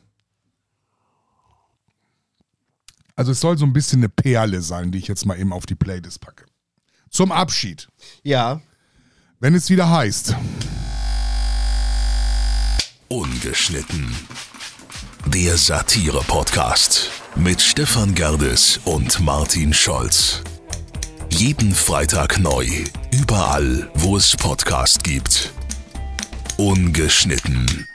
Also es soll so ein bisschen eine Perle sein, die ich jetzt mal eben auf die Playlist packe. Zum Abschied. Ja. Wenn es wieder heißt. Ungeschnitten. Der Satire-Podcast mit Stefan Gerdes und Martin Scholz. Jeden Freitag neu, überall, wo es Podcast gibt. Ungeschnitten.